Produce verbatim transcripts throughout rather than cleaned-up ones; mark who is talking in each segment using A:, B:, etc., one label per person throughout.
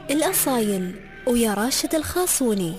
A: الأصايل ويا راشد الخاصوني.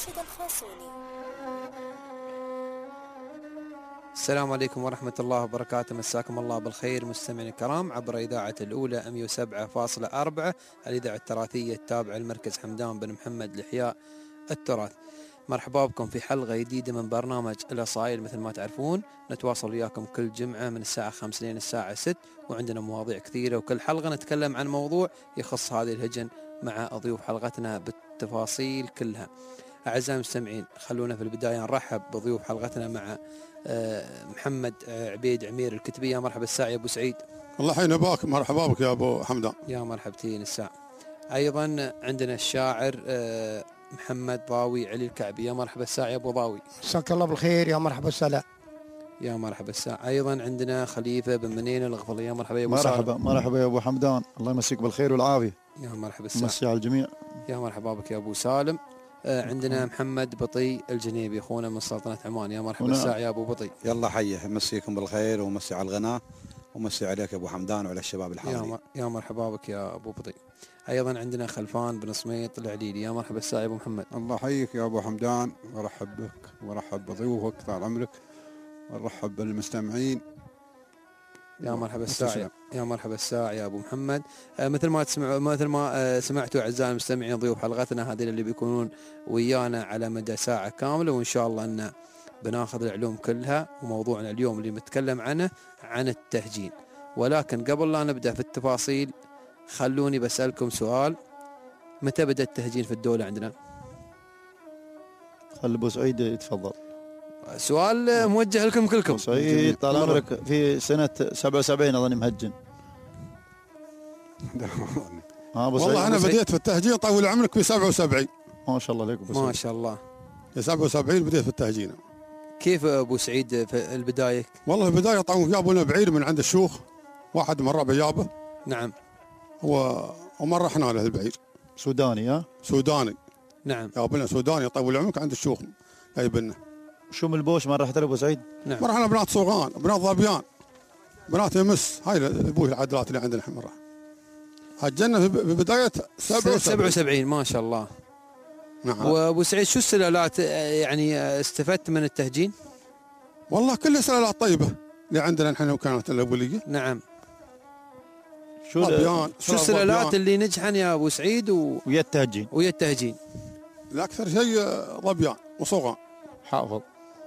B: السلام عليكم ورحمة الله وبركاته، مساكم الله بالخير مستمعين الكرام عبر إذاعة الأولى مئة وسبعة فاصلة أربعة الإذاعة التراثية التابعة لمركز حمدان بن محمد لإحياء التراث. مرحبا بكم في حلقة جديدة من برنامج الأصايل. مثل ما تعرفون نتواصل وياكم كل جمعة من الساعة خمسة لين الساعة ستة، وعندنا مواضيع كثيرة، وكل حلقة نتكلم عن موضوع يخص هذه الهجن مع ضيوف حلقتنا بالتفاصيل كلها. أعزائي المستمعين، خلونا في البداية نرحب بضيوف حلقتنا مع محمد عبيد عمير الكتبي. يا مرحبا الساعة يا أبو سعيد.
C: الله حين باك، مرحبا بك يا أبو حمدان.
B: يا مرحبتين الساعة. أيضا عندنا الشاعر محمد ضاوي علي الكعبي. يا مرحبا الساعة يا أبو ضاوي.
D: مساك الله بالخير. يا مرحبا السلام.
B: يا مرحبا الساعة. أيضا عندنا خليفة بن منين الغفلي. يا مرحبا يا أبو
E: مرحبا
B: سالم.
E: مرحبا يا أبو حمدان، الله يمسيك بالخير والعافية.
B: يا مرحبا الساعة.
E: مسي على الجميع.
B: يا مرحبا بك يا أبو سالم. آه عندنا محمد بطي الجنيبي أخونا من سلطنة عمان. يا مرحبا الساعة يا أبو بطي.
F: يلا حيه، مسيكم بالخير ومسي على الغناء ومسي عليك يا أبو حمدان وعلى الشباب الحاضرين.
B: يا, يا مرحبا بك يا أبو بطي. أيضا عندنا خلفان بن سميط العليلي. يا مرحبا الساعة يا أبو محمد.
C: الله يحييك يا أبو حمدان، ورحب بك ورحب بضيوفك طال عمرك، ورحب بالمستمعين.
B: يا مرحبا الساعة. يا مرحبا الساعة يا أبو محمد. آه مثل ما تسمعوا مثل ما آه سمعتوا أعزائي المستمعين، ضيوف حلقتنا هذه اللي بيكونون ويانا على مدى ساعة كاملة، وإن شاء الله أن بناخذ العلوم كلها. وموضوعنا اليوم اللي بنتكلم عنه عن التهجين. ولكن قبل لا نبدأ في التفاصيل خلوني بسألكم سؤال: متى بدأ التهجين في الدولة عندنا؟
E: خلي أبو سعيد يتفضل.
B: سؤال موجه لكم كلكم.
E: أبو سعيد طال عمرك في سنة سبعة وسبعين أظني مهجن.
C: ها أبو والله أنا بديت في التهجين طول عمرك في سبعة وسبعين.
E: ما شاء الله عليك أبو سعيد.
B: ما شاء الله.
C: في سبعة وسبعين بديت في التهجين.
B: كيف أبو سعيد في البداية؟
C: والله البداية طبعا جابونا بعير من عند الشيوخ، واحد من ربع جابه.
B: نعم.
C: و... ومن رحنا له البعير.
E: سوداني ها؟
C: سوداني.
B: نعم.
C: جابونا سوداني طول عمرك عند الشيوخ جايبنا.
E: شو من البوش ما رحت له أبو سعيد؟
B: نعم.
C: ما رحنا بنات صوغان، بنات ظبيان، بنات يمس، هاي البوش العدلات اللي عندنا احنا. هجنا في بداية
B: سبعة وسبعين. ما شاء الله.
C: نعم.
B: وابو سعيد شو السلالات يعني استفدت من التهجين؟
C: والله كلها سلالات طيبة اللي عندنا نحن وكانت الأولية.
B: نعم.
E: شو
C: ظبيان.
B: شو السلالات اللي نجحن يا ابو سعيد و...
E: ويا التهجين؟
B: ويا التهجين.
C: الأكثر شيء ظبيان وصوغان.
E: حافظ.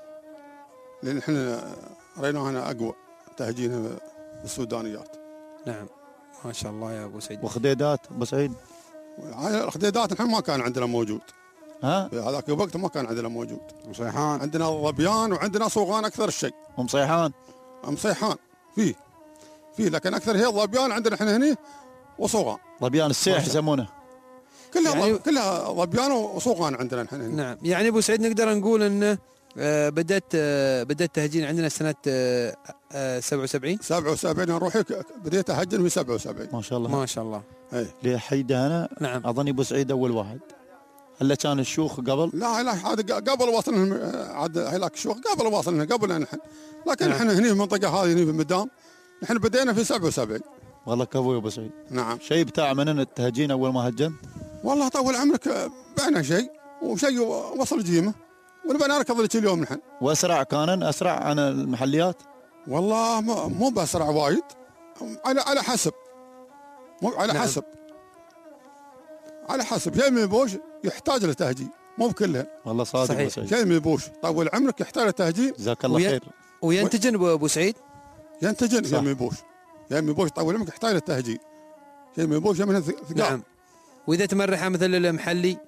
C: لأن احنا رأينا هنا أقوى تهجين بالسودانيات.
B: نعم. ما شاء الله يا ابو سعيد.
E: وخديدات ابو سعيد؟
C: هاي الخديدات الحين ما كان عندنا موجود.
E: ها؟
C: في هذاك الوقت ما كان عندنا موجود. مصيحان عندنا ظبيان وعندنا صوغان أكثر الشيء.
E: ومصيحان؟
C: مصيحان فيه فيه لكن أكثر هي ظبيان عندنا احنا هنا وصوغان.
E: ظبيان السيح يسمونه.
C: كلها
B: يعني
C: ضب... كلها ظبيان وصوغان عندنا احنا هنا.
B: نعم. يعني ابو سعيد نقدر نقول انه آه بدأت آه بدأت تهجين عندنا سنة آه آه سبعة وسبعين.
C: سبعة وسبعين نروح بديت أهجن في سبعة وسبعين.
E: ما شاء الله.
B: ما شاء الله.
C: اي
E: لحيده أنا.
B: نعم.
E: أظني أبو سعيد أول واحد. هلا كان الشيوخ قبل؟
C: لا لا هذا قبل وصلنا عاد هلاك الشيوخ قبل وصلنا قبل نحن، لكن
B: نعم.
C: احنا هنا في المنطقة هذه هنا في المدام نحن بدينا في سبعة وسبعين.
E: والله كفو يا أبو سعيد.
C: نعم.
E: شيء بتاع من التهجين أول ما هجن؟
C: والله طول عمرك بعنا شيء وشيء وصل جيمه ونبى نركض لك اليوم نحن.
E: وأسرع كان أسرع عن المحليات؟
C: والله مو بأسرع وايد، على على حسب، مو على
B: نعم.
C: حسب على حسب شيء من البوش يحتاج لتهجين، مو بكلها.
E: والله صادق
B: صحيح.
E: أبو سعيد.
C: شيء من البوش طول عمرك يحتاج لتهجين.
E: جزاك الله
B: وي...
E: خير.
B: وينتجن ابو سعيد؟
C: ينتجن
E: صح.
C: شيء من البوش، شيء من البوش طول عمرك يحتاج للتهجين، شيء من البوش من ثقال.
B: نعم. واذا تمرحه مثل المحلي؟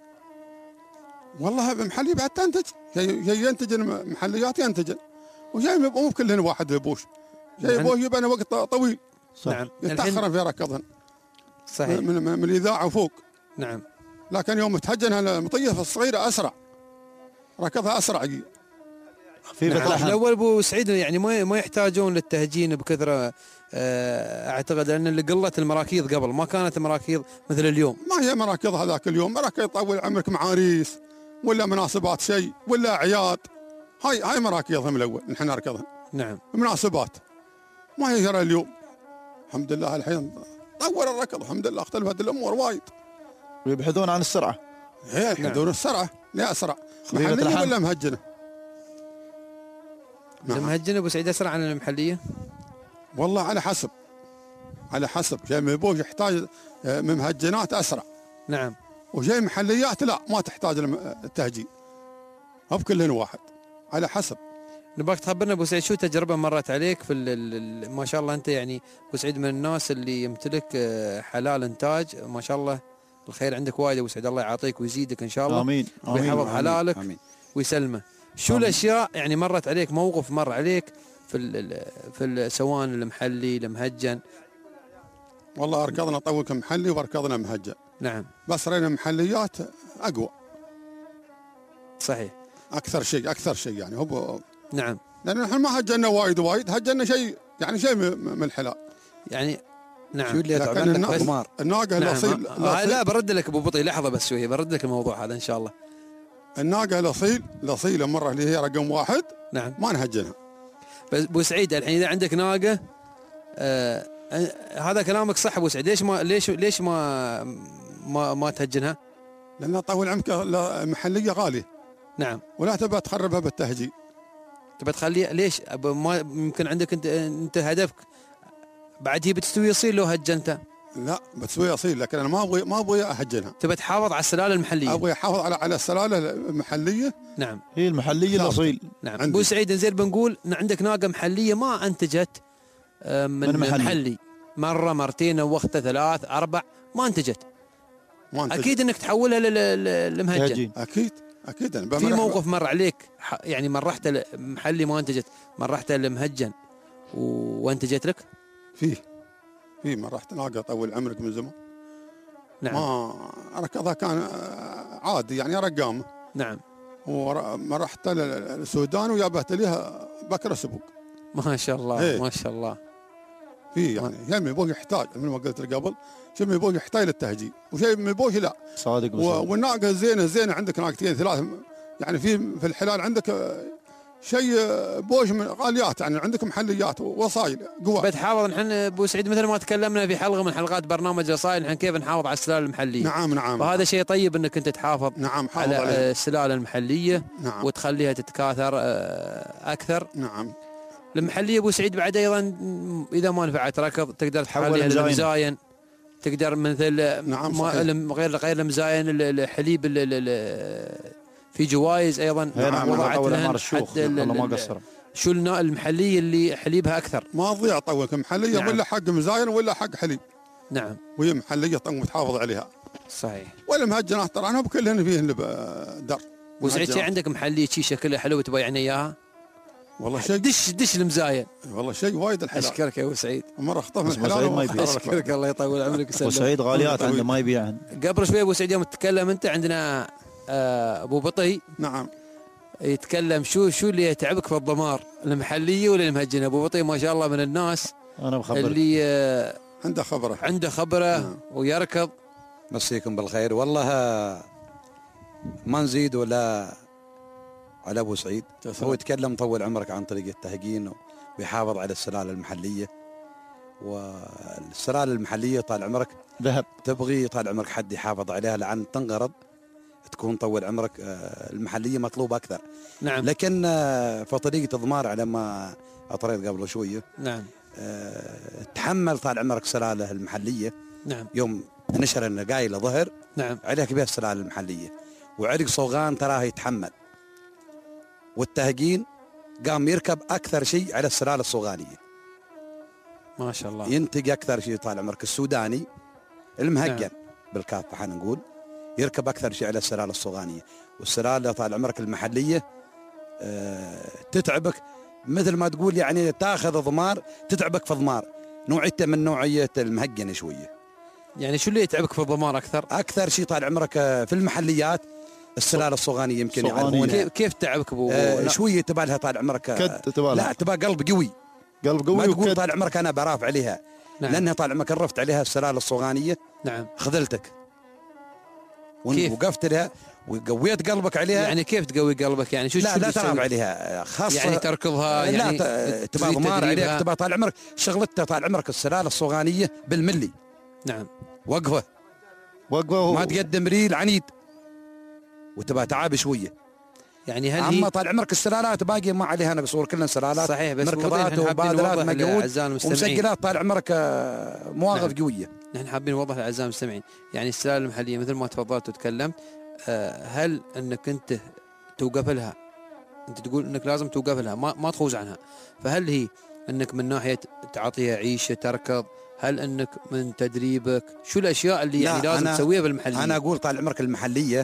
C: والله محلي بعد تنتج، شيء شيء ينتجن محليات ينتجن، وشيء مو بكلهن واحد البوش، شيء
B: نعم.
C: بوش يبقى وقت طويل.
E: صح.
B: نعم.
C: يتأخر في ركضهن.
B: صحيح.
C: من, من, من الإذاعة وفوق.
B: نعم.
C: لكن يوم تهجن المطية الصغيرة أسرع، ركضها أسرع.
E: خفيفة
B: نعم.
E: لحم.
B: الأول أبو سعيد يعني ما ما يحتاجون للتهجين بكثرة، أعتقد أن اللي قلت المراكيض قبل ما كانت مراكيض مثل اليوم.
C: ما هي مراكض هذاك اليوم، مراكض طول عمرك معاريس ولا مناسبات شيء ولا أعياد، هاي هاي مراكيضهم الأول نحن نركضهم.
B: نعم.
C: مناسبات ما هي جرى اليوم. الحمد لله الحين طور الركض، الحمد لله اختلفت الأمور وايد.
E: ويبحثون عن السرعة.
C: هي يبحثون السرعة، لا أسرع
E: خفيفة
C: محلية
E: اللحم.
C: ولا مهجنة؟ نعم.
B: المهجنة ابو سعيد اسرع عن المحلية؟
C: والله على حسب، على حسب. شيء مبوش يحتاج آه، من مهجنات أسرع،
B: نعم.
C: وشيء محليات لا ما تحتاج الم- التهجين. هو كلهن واحد، على حسب.
B: نبغاك تخبرنا ابو سعيد شو تجربة مرت عليك في ال ال ما شاء الله انت يعني ابو سعيد من الناس اللي يمتلك آه، حلال انتاج ما شاء الله، الخير عندك وايد ابو سعيد، الله يعطيك ويزيدك ان شاء الله.
E: آمين آمين.
B: ويحفظ حلالك
F: آمين.
B: ويسلمه. شو
E: آمين.
B: الاشياء يعني مرت عليك، موقف مر عليك في ال في ال سواء المحلي المهجن؟
C: والله أركضنا طول كمحلي وأركضنا مهجن،
B: نعم
C: بس رينا محليات أقوى
B: صحيح.
C: أكثر شيء، أكثر شيء يعني هو،
B: نعم
C: لأن نحن ما هجنا وايد وايد، هجنا شيء يعني شيء م- من الحلال.
B: يعني نعم.
F: شو اللي
C: لكن
F: يتعب لك
C: النا-
F: ضمار؟
C: الناقة
B: نعم.
C: الأصيل،
B: آه
C: الأصيل
B: لا برد لك ابو بطي، لحظه بس شويه برد لك الموضوع هذا ان شاء الله.
C: الناقة الأصيل الأصيلة مرة اللي هي رقم واحد
B: نعم.
C: ما نهجنها.
B: بس ابو سعيد الحين اذا عندك ناقه آه آه، هذا كلامك صح ابو سعيد، ليش ما ليش ليش ما ما ما تهجنها؟
C: لأن طول عمرك محلية غالية
B: نعم.
C: ولا تبى تخربها بالتهجين.
B: تبى تخليها ليش؟ أب- ما يمكن عندك انت انت هدفك بعد هي بتستوي يصير لو هجنتها،
C: لا بتسوي أصيل، لكن أنا ما أبغي ما أبغي أهجنها،
B: تبى تحافظ على السلاله المحليه.
C: أبغي أحافظ على على السلالة المحلية.
B: نعم
E: هي المحلية
C: ثابت.
E: الأصيل.
B: نعم.
C: عندي.
B: ابو سعيد زين بنقول ان عندك ناقه محليه ما انتجت آه، من,
E: من
B: من
E: محلي.
B: محلي مره مرتين نوختها ثلاث اربع ما انتجت،
C: ما أنت
B: اكيد انك تحولها لل- لل- للمهجن.
E: تهجين.
C: أكيد أكيد أنا
B: في
C: بمرح-
B: موقف مر عليك ح- يعني مرحت محلي ما انتجت، مرحت لمهجن و- وانتجت لك؟
C: فيه فيه ما رحت ناقة طول عمرك من زمان.
B: نعم.
C: ما ركضها كان آه، عادي يعني رقامه،
B: نعم
C: وما رحت للسودان وجابت ليها بكره سبوق.
B: ما شاء الله
C: إيه.
B: ما شاء الله.
C: في يعني شيء من يبوك يحتاج مثل ما قلت لك قبل، شيء من يبوك يحتاج للتهجين، وشيء من يبوك لا.
E: صادق
C: و-
E: وصادق.
C: والناقه الزينه الزينه عندك ناقتين ثلاث، يعني في في الحلال عندك آه، شيء آه، بوش من غاليات، يعني عندك محليات ووصايل قوى.
B: بتحافظ نحن ابو سعيد مثل ما تكلمنا في حلقه من حلقات برنامج رسائل نحن كيف نحافظ على السلاله المحليه.
C: نعم نعم
B: وهذا شيء طيب انك انت تحافظ
C: نعم حافظ
B: على
C: عليه.
B: آه، السلاله المحليه
C: نعم
B: وتخليها تتكاثر آه، اكثر.
C: نعم
B: المحليه ابو سعيد بعد ايضا م- اذا ما نفعت ركض تقدر
E: تحولها
B: تحولها
E: مزاين.
B: للمزاين، تقدر مثل
C: نعم
B: ما
C: صحيح.
B: لم- غير غير المزاين ال- الحليب ال- ال- ال- في جوائز ايضا
E: هي نعم
B: وضعت
E: أول
B: لهن
E: أمار الشيوخ
B: حتى ال-
E: والله ما
B: ال-
E: قصر.
B: شو النا- المحليه اللي حليبها اكثر.
C: ما تضيع طولك محليه
B: نعم.
C: ولا حق مزاين ولا حق حليب،
B: نعم
C: وهي محليه طول تحافظ عليها.
B: صحيح.
C: ولا مهجنات ترى انا بكلهن فيهن در.
B: ابو سعيد شي
C: مهجنات.
B: عندك محليه شي شكلها حلو تبغى يعني اياها؟
C: والله شيء
B: دش دش المزاين.
C: والله شيء وايد الحلال.
B: اشكرك يا ابو سعيد.
C: مرة اخطف من
E: بس أبو
C: الحلال
E: سعيد ما
C: وأخطف
E: يبيع.
C: من الرفع.
B: اشكرك الله يطول عمرك ويسلمك.
E: وسعيد غاليات
C: طويل.
E: عنده ما يبيعهن.
B: قبل شوي ابو سعيد يوم تتكلم انت عندنا آه، ابو بطي
C: نعم
B: يتكلم شو شو اللي يتعبك في الضمار، المحليه ولا المهجنه؟ ابو بطي ما شاء الله من الناس
E: أنا بخبرك.
B: اللي آه،
C: عنده خبرة.
B: عنده خبره
C: نعم.
B: ويركض.
F: مسيكم بالخير. والله ما نزيد ولا على ابو سعيد. هو يتكلم طول عمرك عن طريق التهجين ويحافظ على السلاله المحليه، والسلاله المحليه طال عمرك
E: ذهب.
F: تبغي طال عمرك حد يحافظ عليها لعن تنقرض، تكون طول عمرك آه، المحليه مطلوبه اكثر.
B: نعم
F: لكن آه، في طريقه اضمار على ما اطريت قبل شويه،
B: نعم
F: آه، تحمل طال عمرك سلاله المحليه.
B: نعم
F: يوم نشر النقايل ظهر
B: نعم
F: عليك بها السلاله المحليه، وعرق صوغان تراه يتحمل، والتهجين قام يركب اكثر شيء على السلاله الصوغانيه،
B: ما شاء الله.
F: ينتج اكثر شيء طال عمرك السوداني المهجن
B: نعم.
F: بالكافه حنا نقول يركب اكثر شيء على السلاله الصوغانيه، والسلاله طال عمرك المحليه آه تتعبك مثل ما تقول يعني تاخذ ضمار تتعبك في ضمار، نوعيته من نوعيه المهجن شويه.
B: يعني شو اللي يتعبك في الضمار اكثر؟
F: اكثر شيء طال عمرك آه، في المحليات السلاله الصوغانيه يمكن
E: صوغانية.
F: يعرفونها.
B: كيف كيف تعبك ابو
F: آه
B: لا.
F: شويه تبى لها طال عمرك آه،
E: كد تبالها.
F: لا تبى قلب قوي،
E: قلب
F: ما
E: قوي
F: تقول
E: وكد.
F: طال عمرك انا براف عليها.
B: نعم.
F: لانها طال عمرك رفت عليها السلاله الصوغانيه
B: نعم
F: خذلتك
B: كيف؟
F: وقفت لها وقويت قلبك عليها.
B: يعني كيف تقوي قلبك؟ يعني شو
F: لا
B: شو
F: لا
B: تسوي؟
F: تراف عليها خاصه
B: يعني تركضها يعني
F: لا ت- تبى
B: تزيد
F: ضمار
B: تدريبها؟
F: عليك، تبى طال عمرك شغلتها طال عمرك السلاله الصوغانيه بالملي
B: نعم
F: وقفه
E: وقفه
F: ما تقدم ريل عنيد وتبقى تعب شويه.
B: يعني هل
F: اما
B: هي
F: طال عمرك السلالات باقي ما عليها نقصور، كلها سلالات
B: صحيح، بس
F: مركبات وبادرات مقعود ومسجلات طال عمرك مواقف
B: نعم.
F: قويه.
B: نحن حابين نوضح للاعزاء المستمعين، يعني السلالة المحلية مثل ما تفضلت وتكلمت، آه، هل انك انت توقف لها، انت تقول انك لازم توقف لها ما, ما تخوز عنها، فهل هي انك من ناحية تعطيها عيشة تركض، هل انك من تدريبك، شو الاشياء اللي يعني لازم تسويها بالمحلية؟
F: انا اقول طال عمرك المحلية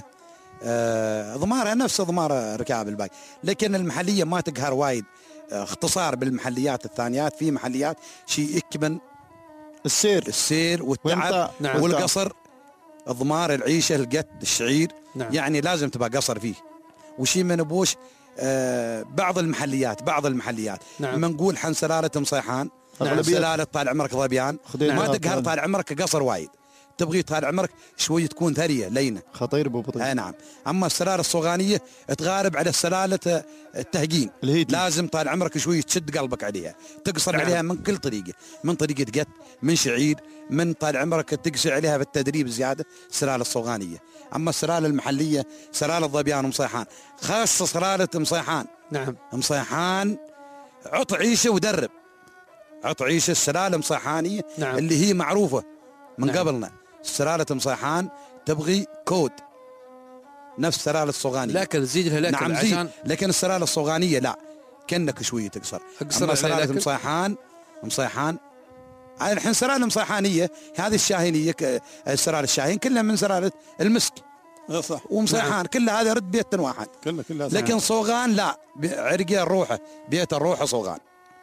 F: آه ضمارها نفس ضمار ركاب الباقي، لكن المحلية ما تقهر وايد. آه اختصار بالمحليات الثانيات، في محليات شيء يكمن
E: السير
F: السير والتعب
B: نعم.
F: والقصر، الضمار العيشة القت الشعير،
B: نعم.
F: يعني لازم تبقى قصر فيه. وشي من بوش آه بعض المحليات بعض المحليات
B: نعم.
F: من نقول حن سلالة مصيحان،
E: نعم.
F: سلالة طال عمرك ظبيان،
E: نعم.
F: ما تقهر طال عمرك قصر وايد، تبغي طال عمرك شوي تكون ثريه لينه
E: خطير ابو بطيء.
F: اي نعم. اما السلالة الصغانية تغارب على السلالة التهجين،
E: الهيتي.
F: لازم طال عمرك شوي تشد قلبك عليها، تقصر
B: نعم.
F: عليها من كل طريقة، من طريقة قت، من شعير، من طال عمرك تقصر عليها بالتدريب زيادة السلالة الصغانية. اما السلالة المحلية سلالة ظبيان ومصيحان، خاصة سلالة مصيحان.
B: نعم.
F: مصيحان عط عيشة ودرب، عط عيشة السلالة مصيحانية.
B: نعم.
F: اللي هي معروفة من
B: نعم.
F: قبلنا، سلالة مصيحان تبغي كود نفس السلالة الصغانية،
B: لكن زيد لها لكن
F: نعم
B: عشان
F: زيد. لكن السلالة الصغانية لا، كأنك شوية تقصر.
B: أقصر
F: أما سلالة
B: لكن.
F: مصيحان مصيحان الحين سلالة مصيحانية هذه الشاهينية، ك- السلالة الشاهين كلها من سلالة المسك
C: اي صح،
F: ومصيحان،
B: نعم.
F: كلها هذا رد بيت واحد.
C: كلها كلها صح.
F: لكن صوغان لا، ب- عرقه الروحه بيت الروحه صوغان،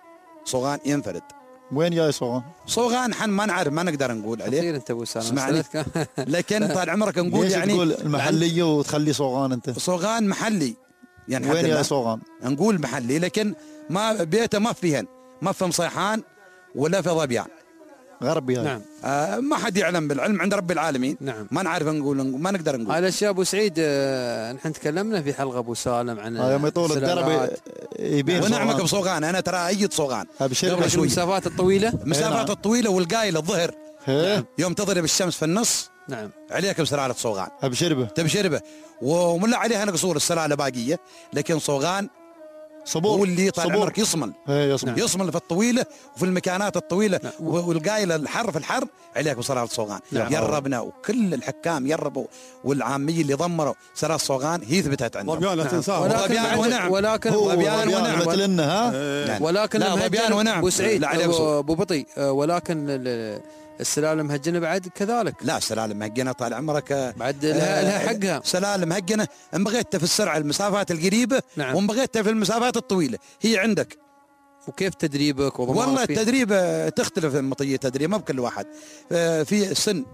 F: صوغان ينفرد.
E: وين جاي صوغان؟
F: صوغان حن ما نعرف ما نقدر نقول عليه،
B: كثير انت ابو سالم
F: اسمعني.
B: سألتك.
F: لكن طال عمرك نقول
E: ليش
F: يعني
E: تقول المحلية وتخلي صوغان انت؟
F: صوغان محلي يعني
E: وين
F: حد
E: جاي
F: الله.
E: صوغان؟
F: نقول محلي، لكن ما بيته ما فيهن، ما في مصيحان ولا في ظبيان.
E: غربي هاي.
B: نعم.
F: آه ما حد يعلم بالعلم عند رب العالمين.
B: نعم.
F: ما نعرف نقول ما نقدر نقول.
B: هذا الشيء ابو سعيد، آه، نحن تكلمنا في حلقه ابو سالم عن
E: هذا ما يطول الدرب
B: السلالات.
E: يبين
F: ونعمك
E: صوغان.
F: بصوغان، انا ترى ايد صوغان
E: أبشر
F: قبل
E: لك.
F: شوي.
B: المسافات الطويله.
F: المسافات
E: نعم.
F: الطويله والقايل الظهر
E: هيه.
F: يوم تضرب الشمس في النص
B: نعم.
F: عليك بسلالة صوغان
E: ابشر به.
F: تبشر به، وملا عليها نقصور السلالة باقية، لكن صوغان
E: صبور.
F: هو اللي طال
E: صبور.
F: عمرك يصمل.
E: ايه يصمل.
B: نعم.
F: يصمل في الطويلة وفي المكانات الطويلة.
B: نعم.
F: والقايلة الحر في الحر عليك بسلالة صوغان.
B: نعم.
F: يربنا وكل الحكام يربوا والعامية اللي ضمروا سلالة صوغان هي ثبتت عندهم.
C: ظبيان لا
B: نعم.
C: تنساه.
B: ولكن
F: ظبيان
B: عندك-
F: ونعم.
B: ولكن
E: هو
F: ظبيان ونعم.
E: مثل لنا ها.
F: يعني
B: ولكن
F: لا
B: المهجن-
F: ظبيان ونعم.
B: ابو سعيد
F: لا عليه
B: ابو
F: قصور.
B: أبو بطيء، آه، ولكن ال- السلالة مهجنة بعد كذلك،
F: لا سلالة مهجنة طال عمرك
B: بعد لها, لها حقها.
F: سلالة مهجنة ان بغيتها في السرعة المسافات القريبة،
B: نعم.
F: وان بغيتها في المسافات الطويلة هي عندك.
B: وكيف تدريبك وضمانك
F: والله
B: فيه؟
F: التدريب آه، تختلف المطية تدريب ما بكل واحد. آه، في سن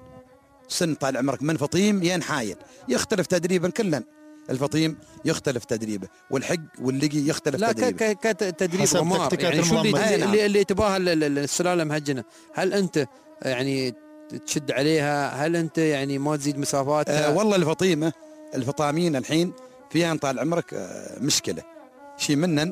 F: سن طال عمرك من فطيم ين حايل يختلف تدريبا كلا. الفطيم يختلف تدريبه، والحق واللقي يختلف
B: لا
F: تدريبه.
B: ك- كتدريب
E: حسب
B: ضمار،
E: تكتيكات
B: يعني شو اللي,
E: المضمر.
F: أي نعم.
B: اللي, اللي تباها ال- ال- السلالة مهجنة؟ هل انت يعني تشد عليها؟ هل انت يعني ما تزيد مسافاتها؟
F: آه والله الفطيمة الفطامين الحين فيها طال عمرك آه مشكلة شيء منن.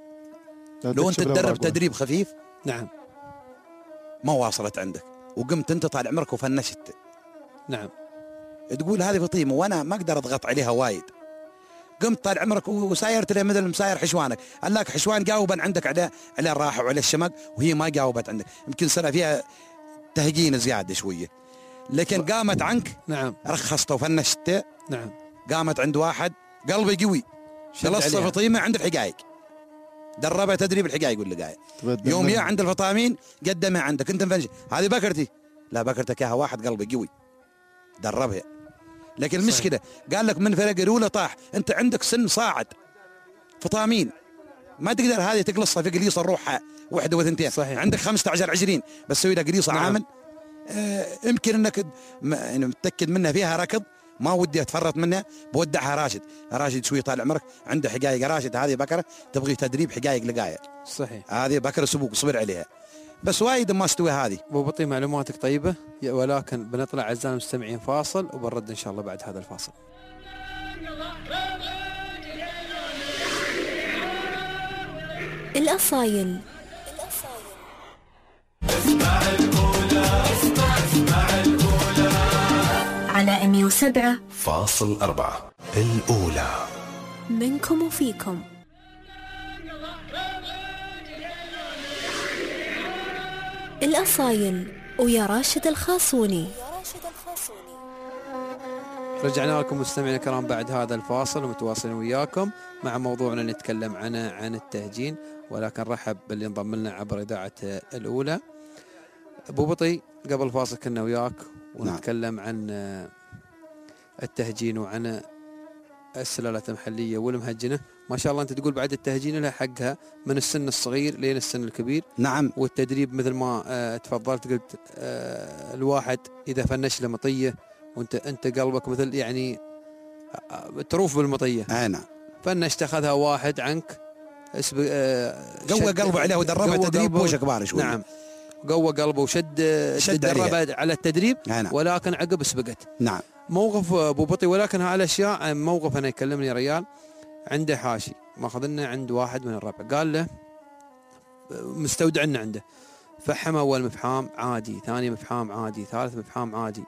F: لو انت تدرب تدريب خفيف
B: نعم.
F: ما واصلت عندك، وقمت انت طال عمرك وفنشت،
B: نعم.
F: تقول هذه فطيمة وانا ما اقدر اضغط عليها وايد، قمت طال عمرك وسايرت لها مثل مساير حشوانك، قال لك حشوان جاوبا عندك على على الراحة وعلى الشمق، وهي ما جاوبت عندك، يمكن صار فيها تهجين زيادة شوية، لكن قامت عنك
B: نعم.
F: رخصت وفنشت.
B: نعم.
F: قامت عند واحد قلبه قوي خلصت
B: عليها.
F: فطيمة عند الحقائق، دربها تدريب الحقائق ولا قاعد يوم يا عند الفطامين قدمها عندك انت مفنش هذه بكرتي، لا بكرتك اياها واحد قلبه قوي دربها. لكن المشكلة قال لك من فرق الاولى طاح، انت عندك سن صاعد فطامين ما تقدر هذه تقلصها في قليصة الروحة واحدة وثنتين.
B: صحيح.
F: عندك خمسة عشر عشرين بس سوي لها قليصة
B: نعم.
F: عامل آه يمكن انك م- يعني متأكد منها فيها ركض ما ودي اتفرط منها بودعها راشد. راشد شوي طال عمرك عنده حقائق راشد، هذه بكرة تبغي تدريب حقائق لقاية،
B: صحيح.
F: هذه بكرة سبوق صبر عليها بس وايد ما استوي هذه.
B: ابو بطيء معلوماتك طيبة، ولكن بنطلع اعزائنا المستمعين فاصل وبنرد ان شاء الله بعد هذا الفاصل.
A: الأصايل
G: على
A: سبعة
G: فاصل أربعة الأولى.
A: منكم وفيكم. الأصايل ويا راشد الخاصوني.
B: رجعنا لكم مستمعينا الكرام بعد هذا الفاصل ومتواصلين وياكم مع موضوعنا نتكلم عنه عن التهجين، ولكن رحب باللي انضم لنا عبر إذاعة الأولى. أبو بطي قبل الفاصل كنا وياك ونتكلم نعم. عن التهجين وعن السلالات المحلية والمهجنة. ما شاء الله أنت تقول بعد التهجين لها حقها من السن الصغير لين السن الكبير.
F: نعم.
B: والتدريب مثل ما اه تفضلت قلت اه الواحد إذا فنش له مطية وانت انت قلبك مثل يعني تروف بالمطيه.
F: اي نعم.
B: فنشت اخذها واحد عنك اسب...
F: قوى قلبه عليه ودربه تدريب بوش كبار شوي.
B: نعم قوى قلبه وشد
F: شد
B: دربه على التدريب.
F: نعم.
B: ولكن عقب سبقت.
F: نعم.
B: موقف ابو بطي، ولكن هالاشياء موقف انا يكلمني ريال عنده حاشي ماخذنا عند واحد من الربع، قال له مستودعنا عنده، فحم اول مفحام عادي، ثاني مفحام عادي، ثالث مفحام عادي.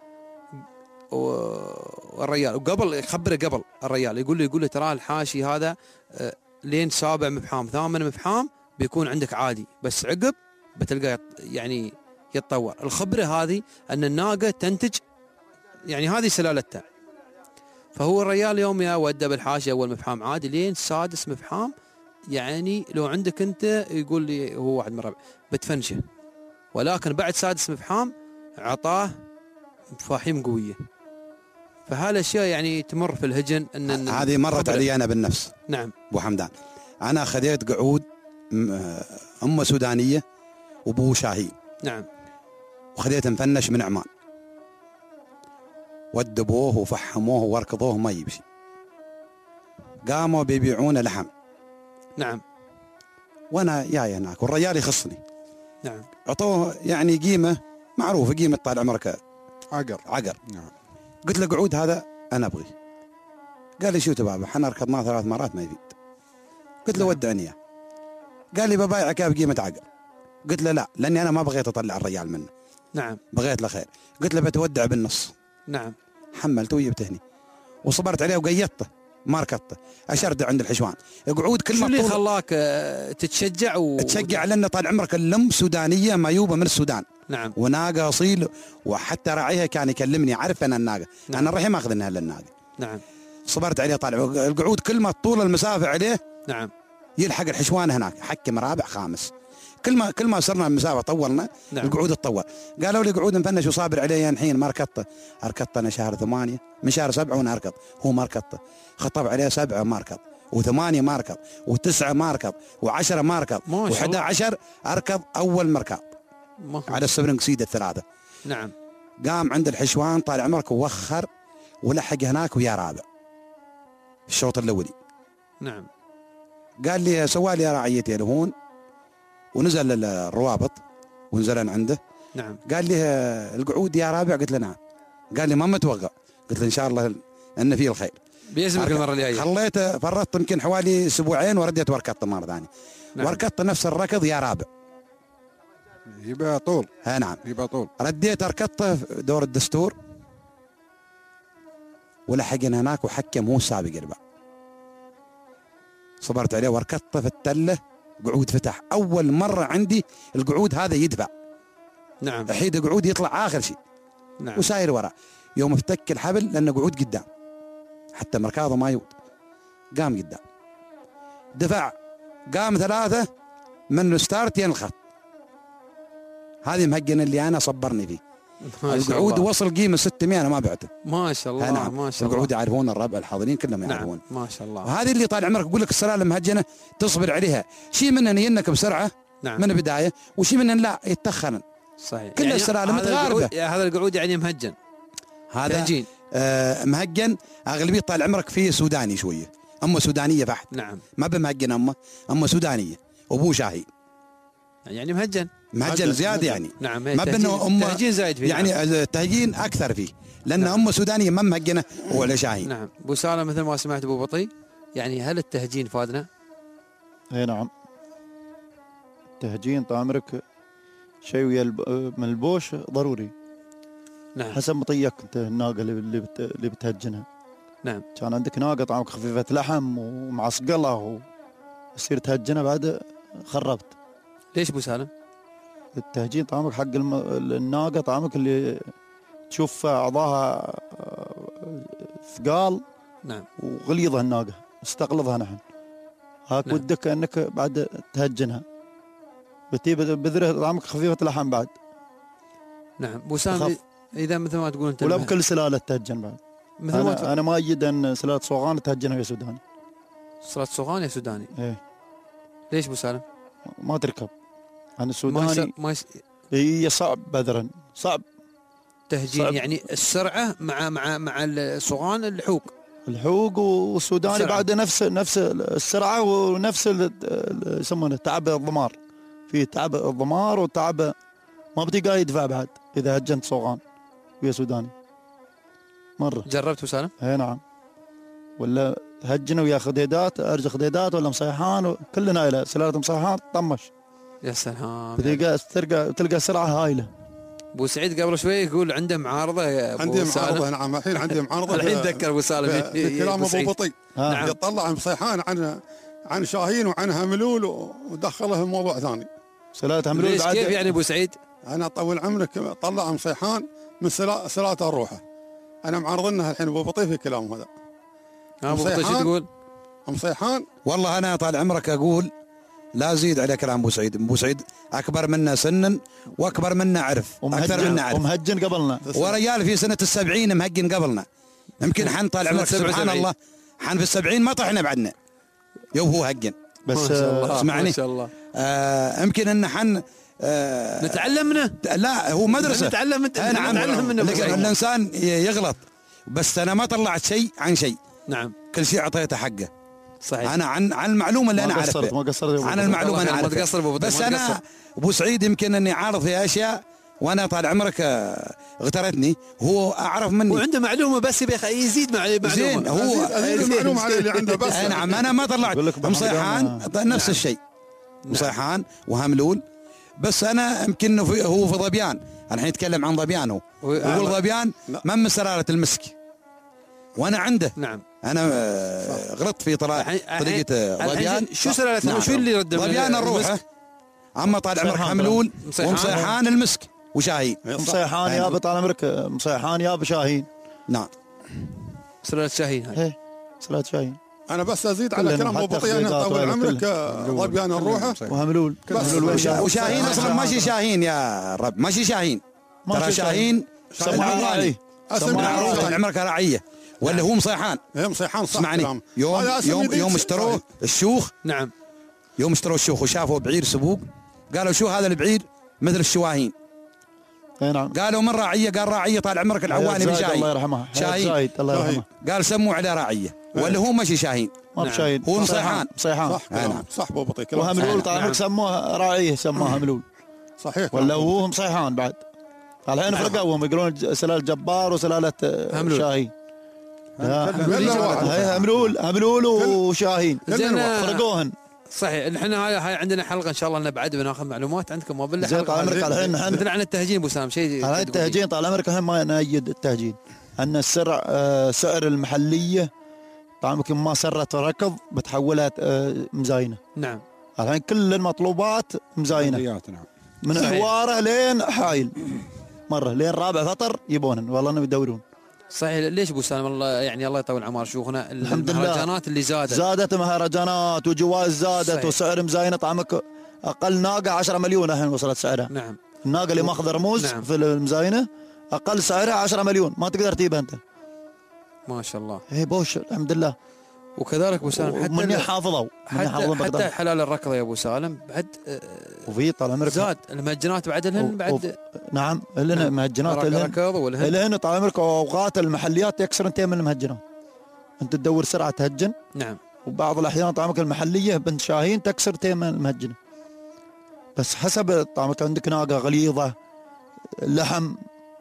B: والريال وقبل يخبره قبل الريال يقول له يقول له ترى الحاشي هذا لين سابع مفحام ثامن مفحام بيكون عندك عادي، بس عقب بتلقى يعني يتطور. الخبره هذه ان الناقه تنتج يعني هذه سلالتها. فهو الريال يوم يا وده بالحاشي اول مفحام عادي لين سادس مفحام، يعني لو عندك انت يقول لي هو واحد من الربع بتفنشه، ولكن بعد سادس مفحام عطاه مفاهيم قويه. فهالاشياء يعني تمر في الهجن ان
F: هذه مرت علي انا بالنفس.
B: نعم
F: ابو حمدان، انا خذيت قعود ام سودانيه وابو شاهي.
B: نعم.
F: وخذيت مفنش من عمان، ودبوه وفحموه واركضوه ما يمشي، قاموا بيبيعون لحم.
B: نعم.
F: وانا جاي هناك والرجال يخصني.
B: نعم.
F: عطوه يعني قيمه معروفه، قيمه طال عمرك
C: عقر
F: عقر.
C: نعم.
F: قلت له قعود هذا انا ابغي. قال لي شو تبابا احنا ركضناه ثلاث مرات ما يفيد. قلت له ودعني اياه. قال لي ببايعك بقيمه عقر. قلت له لا، لاني انا ما بغيت اطلع الرجال منه.
B: نعم.
F: بغيت له خير. قلت له بتودع بالنص.
B: نعم.
F: حملته وجبته هني وصبرت عليه وقيدته ما ركضته، اشرده عند الحشوان. قعود كل ما
B: شو اللي خلاك تتشجع و...
F: تشجع؟ لان طال عمرك اللم سودانيه مايوبه من السودان.
B: نعم.
F: وناقه اصيل، وحتى راعيها كان يكلمني عارف انا الناقه. نعم. انا الرحيم اخذ منها للناقه.
B: نعم.
F: صبرت عليه طالع القعود كل ما طول المسافه عليه.
B: نعم.
F: يلحق الحشوان هناك، حكم رابع خامس. كل ما كل ما صرنا المسافه طولنا. نعم. القعود تطول. قالوا لي قعود مفنش وصابر عليه الحين ما ركضته. اركضت انا شهر ثمانية من شهر سبعة وانا اركض، هو ما ركضته. خطب عليه سبعة ما ركض، وثمانية ما ركض، وتسعة ما ركض، وعشرة ما ركض، وحدا عشر اركض اول مركض على السبرنج سيد الثلاثه.
B: نعم.
F: قام عند الحشوان طال عمرك ووخر ولحق هناك ويا رابع الشوط الاولي.
B: نعم.
F: قال لي سوالي يا رعيتي الهون، ونزل الروابط ونزل عنده.
B: نعم.
F: قال لي القعود يا رابع؟ قلت له نعم. قال لي ما متوقع؟ قلت له ان شاء الله ان فيه الخير
B: بيزمك المره الجايه.
F: خليته فرطت يمكن حوالي اسبوعين ورديت وركضت مره ثانيه. نعم. وركضت نفس الركض يا رابع.
C: يبقى طول.
F: ها نعم
C: يبقى طول.
F: رديت ركضته دور الدستور ولحقنا هناك وحكم هو السابق يربع. صبرت عليه وركضته في التله قعود فتح. اول مره عندي القعود هذا يدفع.
B: نعم.
F: حيد قعود يطلع اخر شيء.
B: نعم.
F: وساير ورا. يوم افتك الحبل لانه قعود قدام حتى مركاضه ما يود، قام قدام دفع، قام ثلاثه من الستارت ين الخط. هذه مهجن اللي انا صبرني فيه. القعود وصل قيمه ستمائة انا ما بعته.
B: ما شاء الله.
F: نعم.
B: ما شاء الله.
F: القعود يعرفون الربع الحاضرين كلهم يعرفون.
B: نعم. ما شاء الله.
F: وهذه اللي طال عمرك اقول لك السلاله المهجنه تصبر عليها، شيء منها ينك بسرعه. نعم. من البدايه، وشيء منها لا يتخن.
B: صحيح.
F: كل يعني السلاله متغاربه.
B: هذا القعود يعني مهجن.
F: هذا تهجين. آه مهجن اغلبيه طال عمرك فيه سوداني شويه، اما سودانيه بحت.
B: نعم.
F: ما بمهجن اما اما سودانيه وابو شاهي.
B: يعني مهجن
F: مهجن زياده يعني.
B: نعم.
F: ما بانه ام
B: تهجين زايد فيه.
F: يعني نعم. التهجين اكثر فيه لان نعم. ام سودانيه ما مهجنه ولا شاهي.
B: نعم. ابو سالم مثل ما سمعت ابو بطي، يعني هل التهجين فادنا؟
E: اي نعم. التهجين طال عمرك شيء ويا من البوش ضروري.
B: نعم
E: حسب مطيك انت الناقه اللي اللي, بت... اللي بتهجنها.
B: نعم.
E: كان عندك ناقه طعمك خفيفه لحم ومعصقله ويصير تهجنها بعد خربت.
B: ليش ابو سالم؟
E: التهجين طعمك حق الم... الناقه طعمك اللي تشوف اعضاها ثقال
B: نعم
E: وغليظه الناقه استقلظها نحن هاك
B: نعم.
E: ودك انك بعد تهجنها بتي بذره طعمك خفيفه لحم بعد.
B: نعم ابو سالم اذا مثل ما تقول انت
E: ولا بكل سلاله تهجن بعد.
B: مثل ما
E: انا, أنا ما أيد ان سلاله صوغان تهجنها يا سوداني.
B: سلاله صوغان يا سوداني؟
E: ايه.
B: ليش ابو سالم؟
E: ما تركب. انا
B: ما
E: السوداني
B: يس... ما يس...
E: هي صعب بذرا صعب
B: تهجين
E: صعب.
B: يعني السرعه مع مع مع الصوغان اللحوق
E: الحوق والسوداني
B: السرعة.
E: بعد نفس نفس السرعه ونفس ال- ال- يسمونه تعب الضمار. في تعب الضمار وتعب ما بتلقاه يدفع بعد اذا هجنت صوغان ويا سوداني مره.
B: جربت ابو سالم؟
E: اي نعم. ولا هجنا ويا خديدات ارجع خديدات ولا مصيحان كلنا الى سلاله مصيحان طمش.
B: يا سلام.
E: بتلقى تلقى تلقى سرعه هايله.
B: ابو سعيد قبل شوي يقول عنده معارضه يا ابو
C: عندي
B: سالم.
C: معارضه نعم الحين عندي معارضه
B: الحين ذكر ابو سالم
C: في- في كلام ابو بطيء.
E: نعم.
C: يطلع عن صيحان عن عن شاهين وعن هملول ودخله في موضوع ثاني.
E: سلاله هملول
B: ليش
E: بعد
B: كيف يعني ابو سعيد؟
C: انا طول عمرك طلع عن صيحان من سلا- سلاله الروحه. انا معارضنها الحين ابو بطيء في كلامه هذا.
B: ها ابو بطيء شو
C: صيحان.
B: تقول؟
C: ام صيحان
F: والله انا طال عمرك اقول لا زيد على كلام ابو سعيد. ابو سعيد اكبر منا سنا واكبر منا عرف اكثر منا عرف
E: ومهجن قبلنا
F: ورجال في سنه السبعين مهجن قبلنا. يمكن حن طال عمرك سبحان الله حن في السبعين ما طحنا بعدنا يوم هو هجن.
E: بس
B: ما شاء الله
F: اسمعني.
B: ما شاء الله.
F: آه يمكن ان حن آه
B: نتعلم منه.
F: لا هو مدرسه
B: نتعلم من
F: آه نعم.
B: نتعلم منه أبو
F: لكن
B: سعيد.
F: الانسان يغلط بس انا ما طلعت شيء عن شيء.
B: نعم
F: كل شيء اعطيته حقه.
B: صحيح.
F: انا عن عن المعلومه اللي انا
E: ما قصرت
F: عارفها
E: ما قصرت
F: عن المعلومه انا
B: ما
F: عارفها
B: تقصر أبو بطيء،
F: بس
B: ما
F: انا
B: تقصر.
F: ابو سعيد يمكن اني عارض في اشياء وانا طال عمرك آه، اغترتني هو اعرف مني.
B: وعنده معلومه بس يبي يزيد مع معلومه.
F: زين هو
C: أزيد المعلومه على اللي عنده بس.
F: اي نعم انا ما طلعت
E: يقول لك
F: مصيحان
E: بحمدان.
F: نفس الشيء مصيحان وهملول. بس انا يمكن إنه في- هو في ظبيان. الحين يتكلم عن ظبيان هو
B: و-
F: يقول ظبيان ما من سلاله المسك وانا عنده.
B: نعم.
F: انا آه، غلطت في طريقه
B: الحين-
F: طريقه
B: الحين
F: ظبيان.
B: شو سلالة
F: نعم.
B: شو اللي رد
F: ظبيان الروحه اما طال عمرك
E: مصيحان
F: هملول
B: مصيحان.
F: ومصيحان المسك وشاهين.
E: مصيحان يا طال عمرك مصيحان يا بشاهين.
F: نعم
B: سلاله شاهين هاي.
E: ايه سلاله شاهين
C: انا بس ازيد على
E: كلنا
C: كلام ابو
E: حتى
C: بطيء انا
E: خليجات
C: طول
E: وهذا
C: عمرك
E: كله.
C: ظبيان الروحه
E: وهملول
C: بس.
E: هملول وشا-
F: وشاهين اصلا ماشي شاهين يا رب ماشي شاهين.
E: ماشي
F: ترى شاهين
E: سموها راعي
C: اسم
F: معروف طال
C: راعي.
F: عمرك راعيه ولا هو مصيحان.
C: هي مصيحان صح
F: اسمعني
C: كلام.
F: يوم
C: هذا اسم
F: يوم
C: جديد
F: يوم
C: صحيح.
F: اشتروه الشيوخ
B: نعم
F: يوم اشتروا الشيوخ وشافوا بعير سبوق قالوا شو هذا البعير مثل الشواهين.
E: اي نعم.
F: قالوا من راعيه قال راعيه طال عمرك العواني بن
E: زايد الله
F: شاهين.
E: يرحمه
F: شاهين.
E: زايد الله يرحمه
F: قال سموا عليه راعيه ولا هو ماشي شاهين.
E: ما
B: نعم.
E: بشاهين
F: هو مصيحان.
E: مصيحان
C: صح
F: آه، نعم.
C: كلام صح ابو بطيء كلام
E: وهملول طال
B: نعم.
E: عمرك سموها راعيه سموها هملول
C: صحيح
E: ولا
C: كلام.
E: هو مصيحان بعد. الحين فرقوهم يقولون ج- سلاله جبار وسلاله آه،
B: هملول.
E: شاهين. لا
C: كلنا واحد.
E: هي هملول هملول وشاهين
B: زين
E: فرقوهن.
B: صحيح. احنا هاي هاي عندنا حلقه ان شاء الله نبعد بناخذ معلومات عندكم ما بالله
E: زين طال عمرك
B: حلقة
E: الحين
B: مثل
E: نحن
B: عن التهجين ابو سام شيء
E: على التهجين طال عمرك الحين ما نأيد التهجين ان السرع آه، سعر المحليه طال عمرك ما سرت ركض بتحولها آه، مزاينه.
B: نعم
E: الحين كل المطلوبات مزاينه
F: نعم.
E: من
B: صحيح.
E: حواره لين حايل مره لين رابع فطر يبونن والله انهم يدورون.
B: صحيح. ليش ابو سالم الله يعني الله يطول عمر شيوخنا
E: الحمد لله.
B: المهرجانات اللي زادت
E: زادت مهرجانات وجوائز زادت
B: صحيح.
E: وسعر مزاينه طعمك اقل ناقه عشرة مليون الحين وصلت سعرها.
B: نعم
E: الناقه اللي ماخذ رموز
B: نعم.
E: في المزاينه اقل سعرها عشرة مليون ما تقدر تجيبها انت.
B: ما شاء الله.
E: اي بوش الحمد لله.
B: وكذلك ابو سالم
E: من
B: حتى
E: يحافظوا من
B: حتى,
E: يحافظون
B: حتى
E: بقدر.
B: حلال الركضه يا ابو سالم بعد آه،
E: وفي طال عمرك
B: زاد المهجنات بعد لهن بعد
E: نعم لنا مهجنات
B: رك-
E: لهن
B: ركض ولهن
E: لهن طال عمرك اوقات المحليات يكسر انتين من المهجنات. انت تدور سرعه تهجن
B: نعم
E: وبعض الاحيان طعمك المحليه بنت شاهين تكسر تيم المهجنه. بس حسب طعمك عندك ناقه غليظه لحم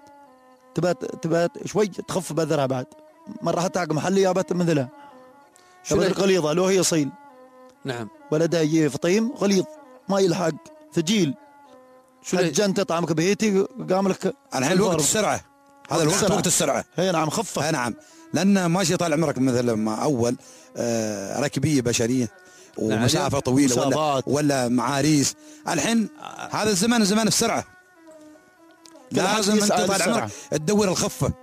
E: تبى تبى شوي تخف بذرها بعد مره حتى حق محلي جابت مثلها
B: شو
E: شو
B: لي-
E: غليظه لو هي صيل
B: نعم
E: ولدها يجي فطيم غليظ ما يلحق ثقيل
B: شو لي-
E: هجنت طعمك بهيتي قام لك
F: الحين الوقت السرعه هذا الوقت
E: السرعة.
F: وقت السرعه.
E: اي نعم خفف.
F: اي نعم، لان ماشي طال عمرك مثل ما اول آه ركبيه بشريه ومسافه طويله ولا
E: مسافات.
F: ولا معاريس. الحين هذا الزمن زمان السرعه، لازم انت
E: يسعى
F: طال
E: للسرعة.
F: عمرك تدور الخفه.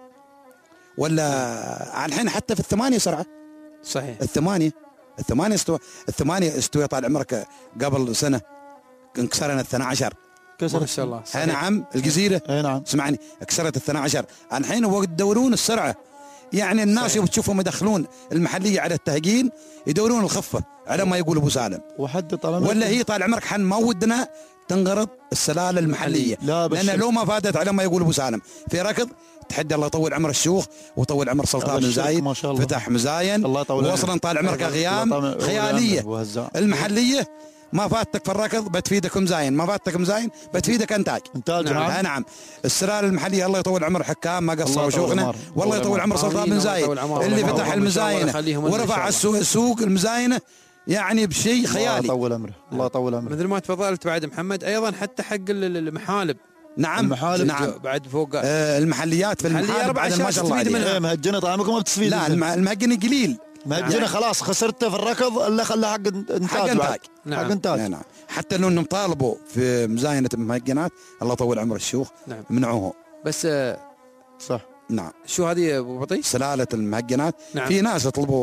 F: ولا الحين حتى في الثمانيه سرعه.
B: صحيح.
F: الثمانيه الثمانيه استوى الثمانيه استوى طال عمرك قبل سنه انكسرنا الاثنى عشر.
B: ما شاء الله.
F: اي نعم الجزيره.
E: اي نعم.
F: اسمعني كسرت الاثنى عشر. الحين هو يدورون السرعه، يعني الناس يبغوا تشوفهم يدخلون المحليه على التهجين يدورون الخفه على ما يقول ابو سالم.
E: وحد طال عمرك
F: ولا هي طال عمرك حن ما ودنا تنقرض السلاله المحليه،
E: لا
F: لان
E: بالشرط.
F: لو ما فادت على ما يقول ابو سالم في ركض تحدى الله يطول عمر الشيوخ وطول عمر سلطان بن
E: بالشرط
F: زايد،
E: ما شاء الله.
F: فتح مزاين
E: الله يطول عمره.
F: واصلا طال عمرك
E: الله
F: غيام
E: يطول
F: خياليه.
E: عمره وهزاع.
F: المحليه ما فاتك في الركض بتفيدك مزاين، ما فاتك مزاين بتفيدك انتاج.
E: انتاج.
F: نعم.
E: نعم.
F: آه نعم. السلال المحليه الله يطول عمر حكام ما
E: الله
F: قصروا
E: يطول
F: شيوخنا،
E: عمر.
F: والله يطول عمر سلطان بن
B: الله
F: زايد
B: يطول عمر.
F: اللي
B: الله
F: فتح
B: يطول عمر. إن شاء الله
F: المزاينه
B: يخليهم لنا إن
F: ورفع
B: شاء
F: السوق, السوق المزاينه، يعني بشيء
E: الله
F: خيالي.
E: يطول عمره. الله يطول عمره.
B: مثل ما تفضلت بعد محمد، ايضا حتى حق ال- المحالب.
F: نعم
E: المحالب.
F: نعم.
B: بعد فوق.
F: آه المحليات في
B: محلية
F: المحال
B: أربع
F: بعد
B: أشياء
F: ما شاء الله
B: تستفيد
F: عليه.
B: منها.
E: ايه مهجنه طعمكم ما بتستفيد.
F: لا الم- المهجن قليل.
E: مهجنه خلاص خسرته في الركض الا خلى حق انتاج.
F: حق إنتاج.
E: بعد.
B: نعم.
E: حق انتاج.
F: نعم. حتى لو انهم طالبوا في مزاينه المهجنات الله يطول عمر الشيوخ
B: نعم.
F: منعوه.
B: بس آه،
E: صح.
F: نعم.
B: شو هذه يا ابو بطي؟
F: سلاله المهجنات.
B: نعم.
F: في ناس يطلبوا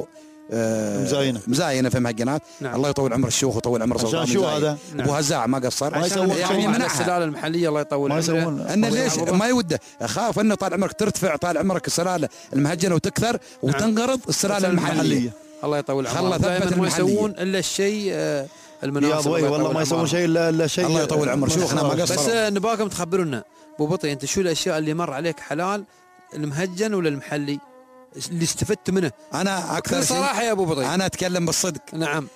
F: آه
E: مزاينة.
F: مزاينه في مهجنات.
B: نعم.
F: الله يطول عمر الشيوخ ويطول عمر
E: عشان
F: سلطان
E: شو
F: بن زايد.
E: هذا؟
B: نعم.
F: ابو هزاع ما قصر
E: ما يسوون
F: يعني
B: يعني من
F: منعها.
B: السلاله المحليه الله يطول
E: ما
B: عمره.
E: يسوون.
F: انه
B: الله
F: ليش
B: يحفظه.
F: ما يوده اخاف انه طال عمرك ترتفع طال عمرك السلاله المهجنه وتكثر وتنقرض السلاله المحليه.
B: الله يطول عمره.
F: خلى ثبت
B: دائما ما
F: المحلية.
B: يسوون الا الشيء آه، المناسب.
E: يا ابوي
B: الله
E: والله
B: يطول
E: ما يسوون
B: عمره.
E: شيء الا الا شيء.
F: الله يطول عمر شيوخنا ما قصر.
B: بس آه، نباكم تخبرونا ابو بطي، انت شو الاشياء اللي مر عليك حلال، المهجن ولا المحلي اللي استفدت منه؟
F: انا اكثر
B: بكل
F: شيء
B: صراحه يا ابو بطي.
F: انا اتكلم بالصدق.
B: نعم.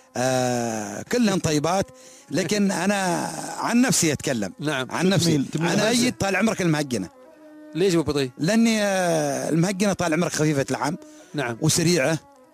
F: آه كلهن طيبات، لكن انا عن نفسي اتكلم.
B: نعم.
F: عن نفسي
E: تميل- تميل
F: انا
E: نفسك.
F: ايد طال عمرك المهجنه،
B: ليش ابو بطي؟
F: لاني آه المهجنه طال عمرك خفيفه اللحم
B: نعم.
F: وسريعه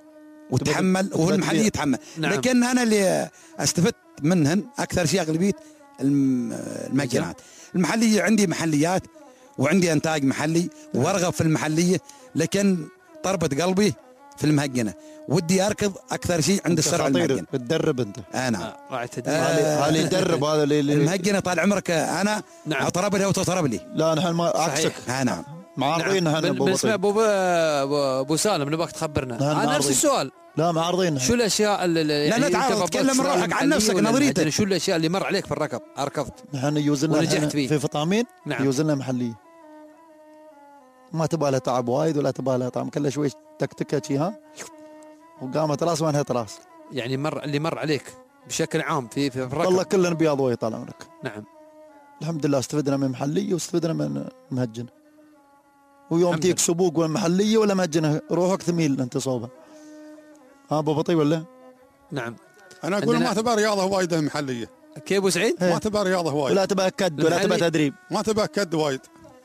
F: وتحمل
E: تبقى-
F: وهو
E: تبقى
F: المحلي
E: كبير.
F: يتحمل.
B: نعم.
F: لكن انا اللي استفدت منهن اكثر شيء اغلبيه الم- المهجنات. المحليه عندي محليات وعندي انتاج محلي وارغب في المحليه، لكن طربة قلبي في المهجنه، ودي اركض اكثر شيء عند السرعه
E: خطير
F: المهجنه.
E: بتدرب انت.
F: انا
B: آه، راعي تدريب.
F: آه،
E: هذا يدرب هذا اللي اللي-
F: المهجنه طال عمرك انا
B: نعم.
F: اطرب لي وتطرب لي.
E: لا نحن ما
B: صحيح.
E: عكسك.
F: آه نعم.
E: معارضين
B: نعم.
E: نحن
B: بن-
E: ابو
B: بنسمع
E: بطي.
B: ابو ب- ابو سالم نبغاك تخبرنا.
E: نعم،
B: انا نفس
E: معارضين.
B: السؤال،
E: لا معارضين نحن.
B: شو الاشياء اللي
F: لا،
B: يعني
F: نتعارض،
B: أنت فضلت
F: تكلم
B: السؤال
F: روحك عن
B: المحلي
F: نفسك،
B: ولا
F: نظريتك.
B: المهجن؟ شو الاشياء اللي مر عليك في الركض اركضت؟
E: نحن يوزلنا
B: ونجحت
E: نحن
B: فيه.
E: في فطامين.
B: نعم.
E: يوزلنا محليه. ما تبغى لها تعب وايد ولا تبغى لها طعم، كلها شوي تكتكه شي ها وقامت راس ما انهت راس.
B: يعني مر اللي مر عليك بشكل عام في في الركض.
E: والله كلنا بياض وايد طال عمرك.
B: نعم.
E: الحمد لله استفدنا من محليه واستفدنا من مهجنه. ويوم
B: الحمد
E: تيك
B: لله.
E: سبوق ولا محليه ولا مهجنه روحك ثميل انت صوبه. ها ابو بطي ولا؟
B: نعم.
C: انا اقول
B: عندنا-
C: ما تبى رياضه وايد محليه،
B: كيف ابو سعيد؟
E: إيه.
C: ما تبى رياضه وايد،
E: ولا تبغى كد ولا
B: المحلي-
E: تبغى تدريب.
C: ما تبى كد وايد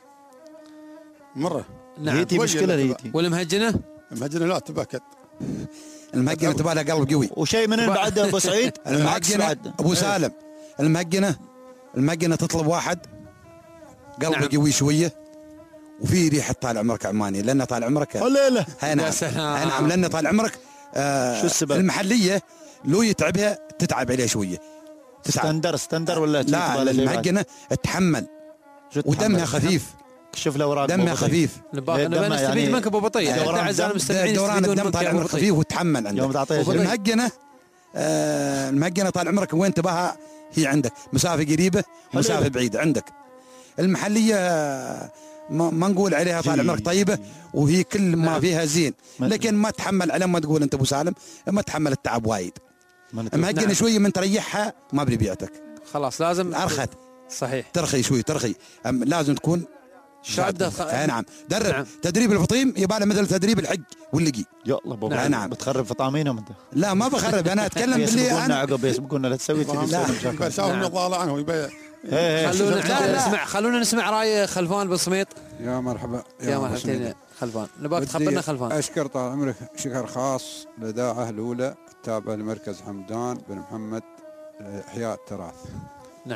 C: مره.
B: نعم.
E: هيتي
C: وين
E: مشكله
C: اللي
E: هيتي.
B: والمهجنه؟
C: المهجنه لا تبى كد.
F: المهجنه تبغى لها قلب قوي.
E: وشيء من بعد ابو سعيد العكس
F: المهجنه
E: بعد.
F: ابو سالم المهجنه المهجنه تطلب واحد قلبه
B: نعم.
F: قوي شويه وفي ريحه طال عمرك عماني، لان طال عمرك
E: الليله
F: هاي نعم.
B: يا سلام.
F: هاي نعم، لان طال عمرك آه
E: شو السبب؟
F: المحليه لو يتعبها تتعب عليه شويه، تتعب.
E: ستندر ستندر ولا شيء
F: لا
E: تبغى له شيء بعد؟
F: المهجنه تتحمل
E: شو
F: ودمها
E: تحمل؟
F: خفيف،
E: كشف له اوراق
F: دمها
E: أبو بطي.
F: خفيف.
B: نبغى
E: إيه،
B: نبغى
E: دمه
B: نستفيد
E: يعني-
B: منك ابو بطي.
E: دوران
B: احنا اعزائنا
E: الدم-
B: المستمعين
F: دوران
B: يستفيدون
F: الدم
B: منك
F: طال
B: يا أبو
F: عمرك
B: بطي.
F: خفيف وتحمل
E: يوم
F: عندك.
E: تعطيه شيء.
F: المهجنه آه المهجنه طال عمرك وين تباها هي عندك مسافه قريبه ومسافه بعيده عندك. المحليه آه، ما, ما نقول عليها طال عمرك طيبه وهي كل ما
B: نعم.
F: فيها زين،
E: ما-
F: لكن ما تحمل على ما تقول انت ابو سالم، ما تحمل التعب وايد.
E: ما نتوقع.
F: المهجنه
B: نعم.
F: شويه من تريحها ما بريبيعتك،
B: خلاص لازم
F: ارخت
B: صحيح.
F: ترخي شوي ترخي. أم لازم تكون
B: شادة خ-
F: اي نعم. درب
B: نعم.
F: نعم. تدريب الفطيم يباله مثل تدريب الحق واللقي.
E: يا الله ابو
B: نعم.
E: بطي.
F: نعم.
E: بتخرب فطامينهم انت.
F: لا ما بخرب، انا اتكلم باللي
E: يسبقونا
F: انا
E: عقب يسبقونا لا تسوي كذي
F: لا.
E: تسوي مشاكل.
C: بساوي
B: نعم.
C: يطالع عنه ويبيع.
E: إيه، إيه.
B: خلونا
F: لا، لا.
B: نسمع خلونا نسمع راي خلفان بن سميط.
H: يا مرحبا
B: يا مرحبتين خلفان، نبغاك تخبرنا خلفان.
H: اشكر طال عمرك شكر خاص الاذاعه الاولى التابعه لمركز حمدان بن محمد احياء التراث.
B: نعم.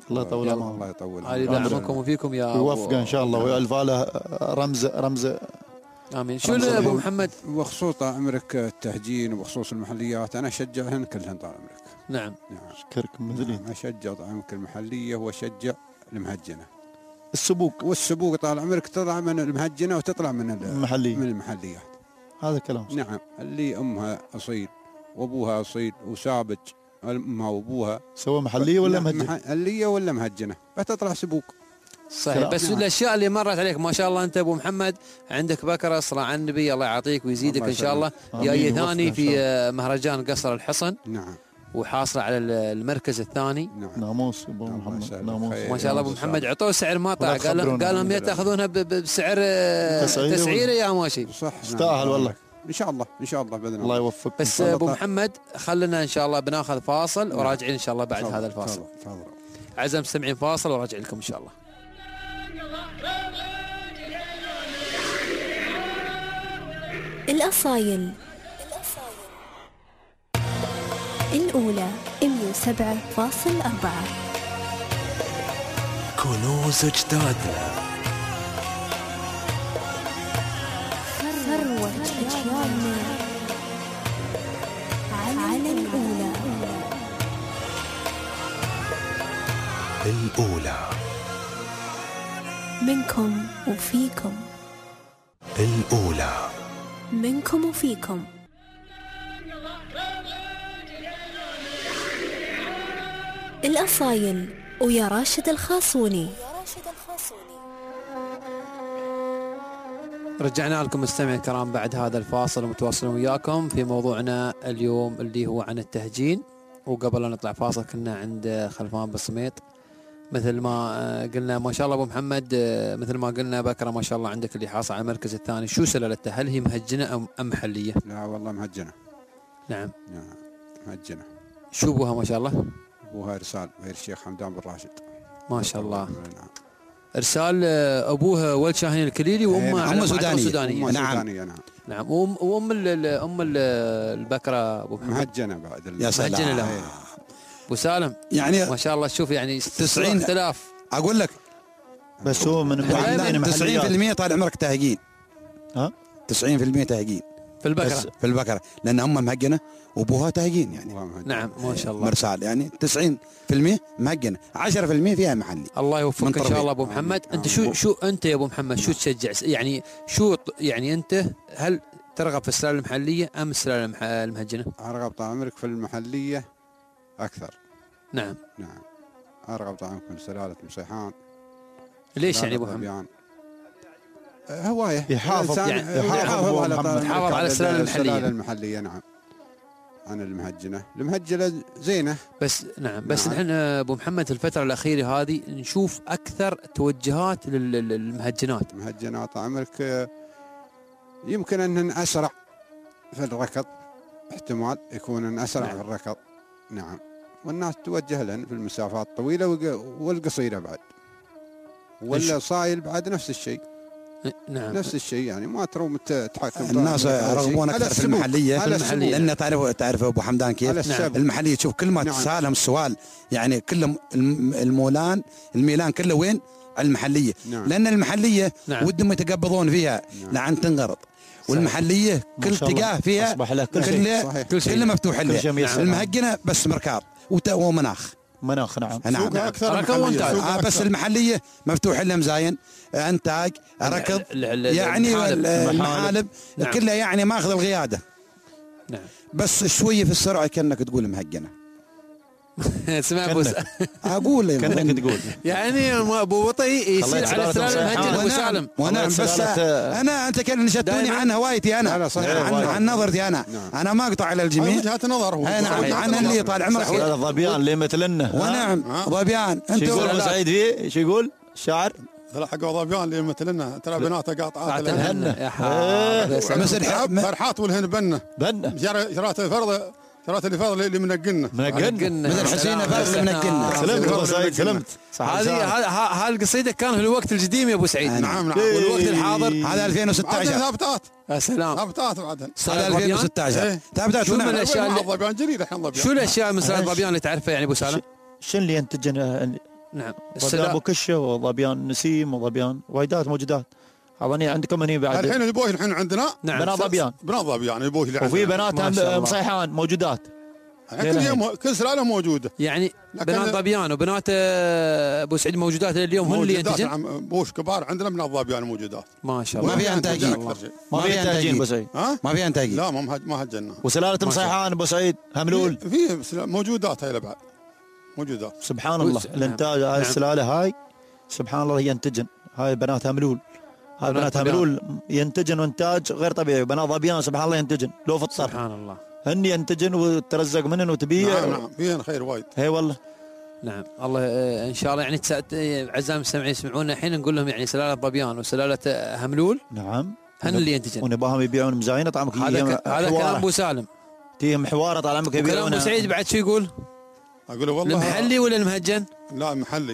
E: الله يطول
B: يلا.
E: عمره.
H: الله يطول
B: هذه دعمكم وفيكم يا
E: ويوفقه ان شاء الله ويألف له رمز رمز.
B: امين. شو اللي ابو محمد؟
H: وبخصوص طال عمرك التهجين وبخصوص المحليات انا اشجعهن كلهن طال عمرك.
B: نعم.
H: نعم.
E: اشكركم مثلي.
H: نعم. اشجع طال عمرك المحليه واشجع المهجنه.
E: السبوك
H: والسبوق طال عمرك تطلع من المهجنه وتطلع من ال-
E: المحلية.
H: من المحليات.
E: هذا كلام صح.
H: نعم. اللي امها اصيل وابوها اصيل وسابج امها وابوها.
E: سواء محلية ولا
H: نعم،
E: مهجنة.
H: محليه ولا مهجنه فتطلع سبوق.
B: صحيح. بس
H: نعم.
B: الاشياء اللي مرت عليك ما شاء الله انت ابو محمد عندك بكره صلاه على النبي الله يعطيك ويزيدك
H: الله
B: ان شاء الله.
E: آمين.
B: جاي
E: يوفقنا
B: ثاني
E: إن
B: في
E: شاء
B: آه، مهرجان قصر الحصن
H: نعم.
B: وحاصل على المركز الثاني.
H: نعم.
E: ناموس ابو
H: الله
E: محمد
H: يسلمك.
E: ناموس.
H: خير.
B: ما شاء الله ابو محمد عطوه سعر ما طاع.
E: ولا
B: قال
E: تخبرونا.
B: قال لهم يا تاخذونها ب- ب- بسعر آه،
E: تسعيرة
B: تسعيره
E: ولا-
B: يا ماشي.
H: صح.
E: يستاهل والله.
H: ان شاء الله ان شاء الله باذن الله.
E: الله يوفقك.
B: بس
H: الله
B: ابو
H: طيب.
B: محمد خلينا ان شاء الله بناخذ فاصل
H: نعم.
B: وراجعين ان شاء الله بعد
H: تفضل،
B: هذا الفاصل.
H: تفضل، تفضل.
B: اعزائي المستمعين فاصل وراجع لكم ان شاء الله.
A: الأصايل الأولى مية وسبعة فاصل أربعة.
G: كنوز اجدادنا،
A: ثروة أجيالنا على الأولى.
G: الأولى
A: منكم وفيكم.
G: الأولى
A: منكم وفيكم. الأصايل ويا راشد الخاصوني.
B: رجعنا لكم مستمعي الكرام بعد هذا الفاصل ومتواصلين وياكم في موضوعنا اليوم اللي هو عن التهجين. وقبل لا نطلع فاصل كنا عند خلفان بالسميط مثل ما قلنا ما شاء الله ابو محمد، مثل ما قلنا بكره ما شاء الله عندك اللي حاصل على المركز الثاني. شو سلالته؟ هل هي مهجنه ام ام محليه؟
H: لا والله مهجنه.
B: نعم.
H: نعم مهجنه.
B: شو ابوها ما شاء الله؟
H: ابوها ارسال غير الشيخ حمدان بن راشد.
B: ما شاء الله.
H: نعم.
B: ارسال ابوها ولد شاهين الكليلي وامه
F: نعم.
B: على
F: أم سودانية.
B: سودانيه.
H: أم
F: نعم.
H: سودانية، نعم.
B: نعم. وام وام ال- ال- ام ال- البكره ابو محمد
H: مهجنه بعد ال-
F: يا سلام.
B: مهجنه له. ابو سالم
F: يعني
B: ما شاء الله شوف يعني
F: تسعين
B: اختلاف.
F: اقول لك
E: بس هو من
B: دائماً
F: تسعين بالمئة طال عمرك تهجين.
E: ها
F: تسعين بالمئة تهجين
B: في البكره.
F: في البقره لان امها مهجنه وابوها تهجين يعني
H: أبوها مهجنة.
B: نعم ما شاء الله.
F: مرسال يعني تسعين بالمئة مهجنه عشرة بالمئة فيها محلي.
B: الله يوفقك ان
F: منطربين.
B: شاء الله ابو محمد. انت شو شو انت يا ابو محمد شو تشجع يعني شو ط- يعني انت هل ترغب في السلالة المحليه ام السلالة المح- المهجنه؟
H: ارغب طال عمرك في المحليه اكثر.
B: نعم.
H: نعم. ارغب طال عمرك من سلاله مصيحان.
B: ليش
H: سلالة
B: يعني ابو محمد؟
H: ظبيان. هوايه
E: يحافظ-
H: الإنسان
B: يعني
H: يحافظ
E: أبو
H: على
E: محمد.
H: طال عمرك
B: يحافظ على السلالة المحلية.
H: السلالة المحليه نعم. عن المهجنه، المهجنه زينه.
B: بس نعم بس
H: نعم.
B: نحن ابو محمد في الفتره الاخيره هذه نشوف اكثر توجهات لل- لل- للمهجنات.
H: مهجنه طال عمرك آه، يمكن ان اسرع في الركض، احتمال يكون ان اسرع
B: نعم.
H: في الركض. نعم. والناس توجه لهن في المسافات الطويله والق- والقصيره بعد. ولا صايل بعد نفس الشيء.
B: نعم.
H: نفس الشيء يعني ما تروم ت- تحكم
F: الناس
H: طال عمرك على شيء.
F: يرغبون
H: على
F: اكثر في
H: السبوق.
F: المحليه
H: على
B: المحلية.
H: السبوق.
F: لان تعرف تعرف ابو حمدان
H: على
F: كيف
H: السبق.
F: المحليه تشوف كل ما
H: نعم.
F: تسالهم السؤال يعني كل الم- المولان الميلان كله وين على المحليه.
H: نعم.
F: لان المحليه
B: نعم.
F: ودهم يتقبضون فيها
H: نعم.
F: لعن تنقرض. والمحليه كل
E: ما شاء الله.
F: تقاه فيها
E: اصبح له كل شيء.
F: كله
H: صحيح.
B: كل شيء.
F: كله مفتوح
E: كل
F: له.
E: شيء ميسر.
F: المهجنه بس مركاض وت- ومناخ.
E: مناخ نعم.
F: نعم
C: سوق
F: نعم.
C: اكثر
B: ركض
C: محلية.
B: وانتاج.
C: سوق
F: آه بس
C: أكثر.
F: المحليه مفتوح لها مزاين آه، انتاج ركض
B: ال- ال- ال-
F: يعني
B: المحالب.
F: المحالب
B: نعم.
F: كلها يعني ماخذ القياده.
B: نعم.
F: بس شويه في السرعه كانك تقول مهجنه.
B: اسمع ابو س-
F: اقول
E: كانك تقول
B: يعني ما ابو بطيء يصير
E: خليت
B: على
E: سلالة
B: السلالة
E: مصيحان.
B: المهجنه ابو
F: ونعم
B: سالم.
F: ونعم
E: والله
F: بس
E: سلالة-
F: انا انت كان نشدتوني
B: دايماً.
F: عن هوايتي
H: لا،
F: انا
H: لا، صحيح.
F: عن,
E: وايد.
F: عن نظرتي انا
H: نعم.
F: انا ما اقطع على
C: هاي
F: الجميع.
C: وجهة نظر هو.
F: أي نعم
C: وجهة
F: عن
C: نظر.
F: اللي طال عمرك
E: هذا ظبيان اللي مثلنا.
F: ونعم
C: ها؟
F: ظبيان
E: شو يقول ابو
F: انتم
E: سعيد فيه؟ شو يقول؟ الشاعر
C: ترى حق ظبيان اللي مثلنا ترى بناته قاطعات
B: قاعد
C: الهن.
B: الهنة. يا حاضر يا سلام.
F: مثل ح- م-
C: فرحات والهن بنه.
E: بنا
C: جرى- جرات الفرض جرات اللي فرض اللي منقلنا.
E: منقلنا.
B: قلنا.
F: مثل حسين
B: سلام.
F: فرز من الجنة.
E: سلمت ابو سعيد سلمت.
B: هذه ها القصيده كان في الوقت القديم يا ابو سعيد.
C: نعم نعم.
B: والوقت الحاضر
F: هذا ألفين وستة
C: بعدين
F: عشر
C: ثابتات
B: يا سلام.
C: ثابتات بعدين.
F: هذا ألفين وستة عشر
C: إيه.
F: تابعت
B: شو من
F: نعم.
B: الأشياء
C: مع
B: اللي-
C: الظبيان جديد الحين ظبيان.
B: شو الاشياء من سلالة ظبيان اللي تعرفها يعني ابو سالم؟
E: شنو اللي ينتج
B: نعم
E: ظبيان ابو كشه وظبيان نسيم وظبيان وايدات موجودات. اظني عندكم هني بعد
C: الحين البوش الحين عندنا
B: نعم.
E: بنات ظبيان
C: بنات ظبيان البوش اللي
E: وفي
C: عندنا.
E: بنات
B: ما شاء الله.
E: هم مصيحان موجودات.
C: الحين كل يوم كل سلاله موجوده
B: يعني
C: لكن-
B: بنات ظبيان وبنات آه، ابو سعيد موجودات اليوم هن اللي
C: موجودات.
B: ينتجن.
C: نعم بوش كبار عندنا بنات ظبيان موجودات.
B: ما شاء
F: ما
B: الله.
F: في انتاجين.
C: أكثر شيء.
E: ما في انتاجين ابو سعيد.
C: ها
F: ما في انتاجين.
C: لا ما مهج- ما هجنا.
E: وسلاله مصيحان ابو سعيد هملول.
C: في في موجودات هاي بعد موجودات.
E: سبحان الله
B: وس-
E: الانتاج
B: نعم.
E: هاي السلاله هاي سبحان الله ينتجن. هاي بنات هملول. هاي
B: بنات
E: بنات
B: ظبيان.
E: هملول ينتجن انتاج غير طبيعي. بنات ظبيان سبحان الله ينتجن لو في الطر.
B: سبحان الله.
E: هن ينتجن وترزق منن وتبيع.
C: نعم نعم فيها خير وايد.
E: اي والله.
B: نعم الله آه، ان شاء الله يعني تسا- آه، اعزائي المستمعين يسمعونا الحين نقول لهم يعني سلاله ظبيان وسلاله آه، هملول
E: نعم.
B: هن اللي ينتجن.
E: ونباهم يبيعون مزاينه طعمك
B: هذا ك- هذا كلام ابو سالم.
E: تيهم حواره طال عمرك
B: وكلام
E: يبيعون.
B: ابو سعيد بعد شو يقول؟
C: اقول له والله
B: المحلي ولا المهجن؟
C: لا محلي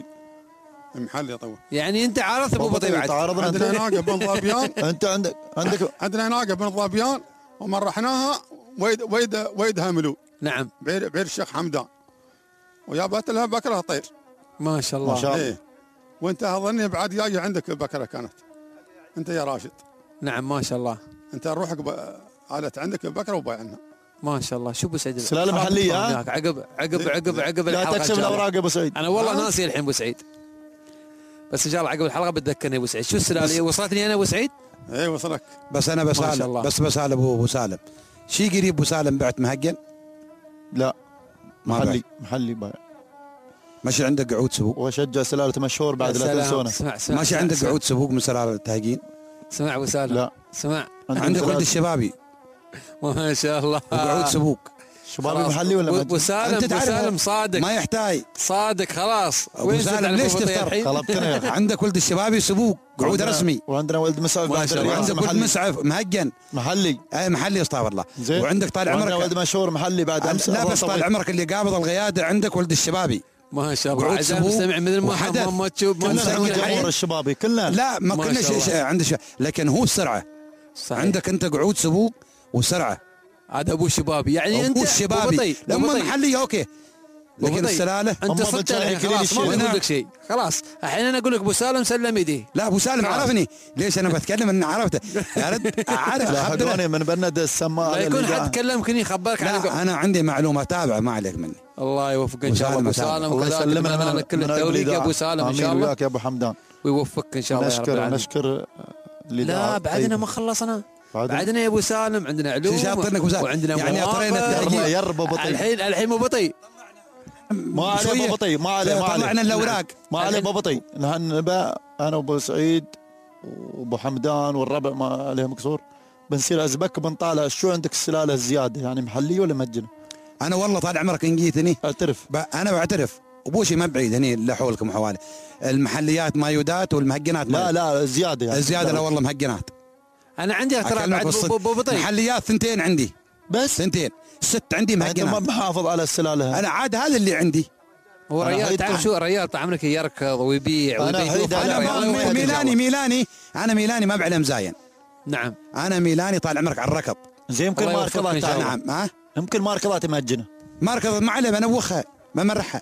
C: محلي طول.
B: يعني انت عارض ابو بطي بعد.
E: تعارضنا
C: عندنا
E: انت.
C: ناقه بن ظبيان
E: انت عندك عندك
C: عندنا ناقه بن ظبيان ومرحناها ويد ويد ويد هملو
B: نعم
C: بعير بعير الشيخ حمدان وجابت لها بكره طير.
B: ما شاء الله.
E: ما شاء الله.
C: ايه وانت اظني بعد جاي عندك بكره كانت انت يا راشد.
B: نعم ما شاء الله.
C: انت روحك ب... قالت عندك بكره وبايعنا.
B: ما شاء الله. شو ابو سعيد؟
E: سلالة محلية، ها؟
B: هناك عقب عقب عقب عقب
E: لا
B: الحلقة
E: تكشف
B: إن شاء الله.
E: الاوراق يا ابو سعيد.
B: انا والله
C: ها؟
B: ناسي الحين ابو سعيد. بس ان شاء الله عقب الحلقه بتذكرني ابو سعيد. شو السلاله وصلتني انا ابو سعيد؟
C: ايه وصلك.
F: بس انا
B: ما شاء
F: بسالم
B: الله.
F: بس بسال ابو ابو سالم شي قريب ابو سالم بعت مهجن
E: لا
F: ما
E: محلي
F: بعت.
E: محلي بايع.
F: ماشي عندك قعود سبوق
E: واشجع سلاله مشهور بعد
B: يا
E: لا
B: سلام.
E: تنسونه.
B: اسمع اسمع
F: ماشي
B: اسمع،
F: عندك
B: اسمع.
F: قعود سبوق من سلالة التهجين
B: اسمع ابو سالم.
E: لا.
B: اسمع
F: عندك ولد
E: سلالة-
F: الشبابي
B: ما شاء الله.
F: وقعود سبوق
E: شبابي
B: خلاص.
E: محلي ولا
B: ابو
E: مهجن؟
B: سالم
F: أنت
B: ابو
F: تعرف
B: سالم صادق
F: ما يحتاج
B: صادق خلاص.
F: أبو
B: وين
F: سالم
B: زاد على
F: ليش
B: أبو بطي
F: تفتر؟
B: الحين؟
E: خلبتنا يا اخي.
F: عندك ولد الشبابي سبوق قعود
E: وعندنا-
F: رسمي
E: وعندنا ولد مسعف
B: ما
E: بعد
B: شاء الله.
E: الرياض
F: وعندك ولد
E: محلي.
F: مسعف مهجن
E: محلي
F: اي محلي استغفر الله
E: زين.
F: وعندك طال
E: وعندنا ولد
F: عمرك
E: مشهور محلي بعد امس.
F: لا
E: الله
F: بس طال
E: يطول.
F: عمرك اللي قابض القياده عندك ولد الشبابي
B: ما شاء الله.
F: قعود
B: اعزائي
F: سبوق
B: المستمع مثل ما
F: وحدث.
B: ما ما تشوف ما
E: كلنا
F: مسجل
E: من
B: تسجل
F: حي.
E: جمهور
B: الحين.
E: الشبابي كلنا.
F: لا ما
B: ما
F: كنا
B: شاء
F: شيء
B: الله.
F: شيء عنده شيء لكن هو السرعه
B: صحيح.
F: عندك انت قعود سبوق وسرعه
B: هذا ابو شبابي يعني انت
F: ابو
B: أبو
F: الشبابي
B: بطي. أبو
F: هم
B: بطي.
F: محليه اوكي
B: أبو
F: لكن
B: بطي.
F: السلاله
B: انت
E: هم
B: صدت
E: بتشارك
B: الحين
E: لي
B: خلاص ما
E: الشيء.
B: بقول لك شيء خلاص. الحين انا اقول لك ابو سالم سلم يديه.
F: لا ابو سالم
B: خلاص.
F: عرفني ليش انا بتكلم ان عرفته يا رد اعرف
E: لا
F: خبره.
E: حقوني من بند السماء.
B: لا يكون
E: اللي
B: حد
E: قاعد.
B: كلمك هني خبرك عن
F: لا انا عندي معلومه تابعه ما عليك مني
B: الله يوفقك ان شاء الله
F: أبو
B: ابو
F: سالم.
B: سالم.
E: الله
B: وكذلك
E: يسلمنا
B: نتمنى
E: من
B: لك كل
E: من
B: التوفيق يا ابو
E: الإذاعة.
B: سالم ان
E: آمين
B: شاء الله
E: وياك يا ابو حمدان.
B: ويوفقك ان شاء الله يا رب
E: نشكر
B: العالمين.
E: نشكر
B: لا بعدنا ما خلصنا.
E: بعدنا
B: بعدنا يا ابو سالم عندنا علوم
F: شاطرنك أبو سالم.
B: وعندنا
F: يعني
B: مواقف.
F: أطرينا التهجين.
E: يربى يربى بطيء.
B: الحين الحين مو بطيء.
E: ما عليه
F: شوية.
E: ابو بطيء ما عليه ما
F: طلعنا
E: عليه
F: الاوراق
E: ما عليه ابو بطيء. نحن نبا انا وابو سعيد وابو حمدان والربع ما عليه مكسور بنصير ازبك بنطالع شو عندك السلاله الزياده يعني محليه ولا مجنه؟
F: انا والله طال عمرك ان جيتني
E: اعترف.
F: ب- انا بعترف ابوشي ما بعيد هني لحولكم حوالي المحليات مايودات والمهجنات
E: لا
F: مايود.
E: لا زياده يعني
F: الزياده لا والله مهجنات
B: انا عندي اقتراح
F: أكلمك
B: بعد
F: بالصدق.
B: ابو أبو بطيء.
F: محليات ثنتين عندي
E: بس
F: ثنتين ست عندي
E: انت ما
F: مهجنات
E: محافظ على السلاله.
F: انا عاد هذا اللي عندي
B: هو
E: أنا
B: ريال
E: حيد
B: تعرف
E: كم.
B: شو الريال طال عمرك يركض ويبيع
E: أنا
B: ويبيع
E: حيد
B: ويوفر.
E: على
F: انا
E: لا،
F: ما-
E: لا، لا، لا،
F: ميلاني ميلاني انا ميلاني ما بعلم مزاين
B: نعم
F: انا ميلاني طال عمرك على الركض
E: زين يمكن
B: الله يوفقك
E: ماركضات
B: إن شاء الله.
E: تعال.
F: نعم ها
E: يمكن ماركضات مهجنه
F: ما ركض ما عليه بنوخها ما مرحها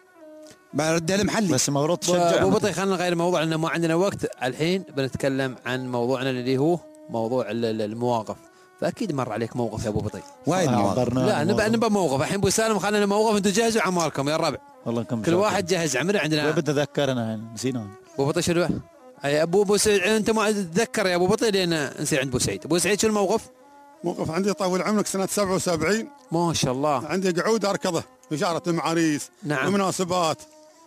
F: بردها المحلي
E: بس المفروض تشجع.
B: ابو بطيء خلينا نغير الموضوع لانه ما عندنا وقت. الحين بنتكلم عن موضوعنا اللي هو موضوع ال- ال- المواقف. فاكيد مر عليك موقف يا ابو بطيء.
F: وايد مواقف.
E: عبرنا
B: لا
E: عن
B: نبى
E: الموضوع.
B: نبى موقف. الحين ابو سالم خلينا موقف انتم جهزوا عمالكم يا الربع.
E: والله كم
B: كل واحد جهز عمله. عندنا
E: بتذكر انا يعني نسينا.
B: ابو بطيء شنو؟ اي ابو ابو سعيد انت ما تتذكر يا ابو بطيء لان نصير عند ابو سعيد. ابو سعيد شو الموقف؟
C: موقف عندي طول عمرك سنه سبعة وسبعين
B: ما شاء الله.
C: عندي قعود اركضه في شارة المعاريس
B: نعم.
C: ومناسبات.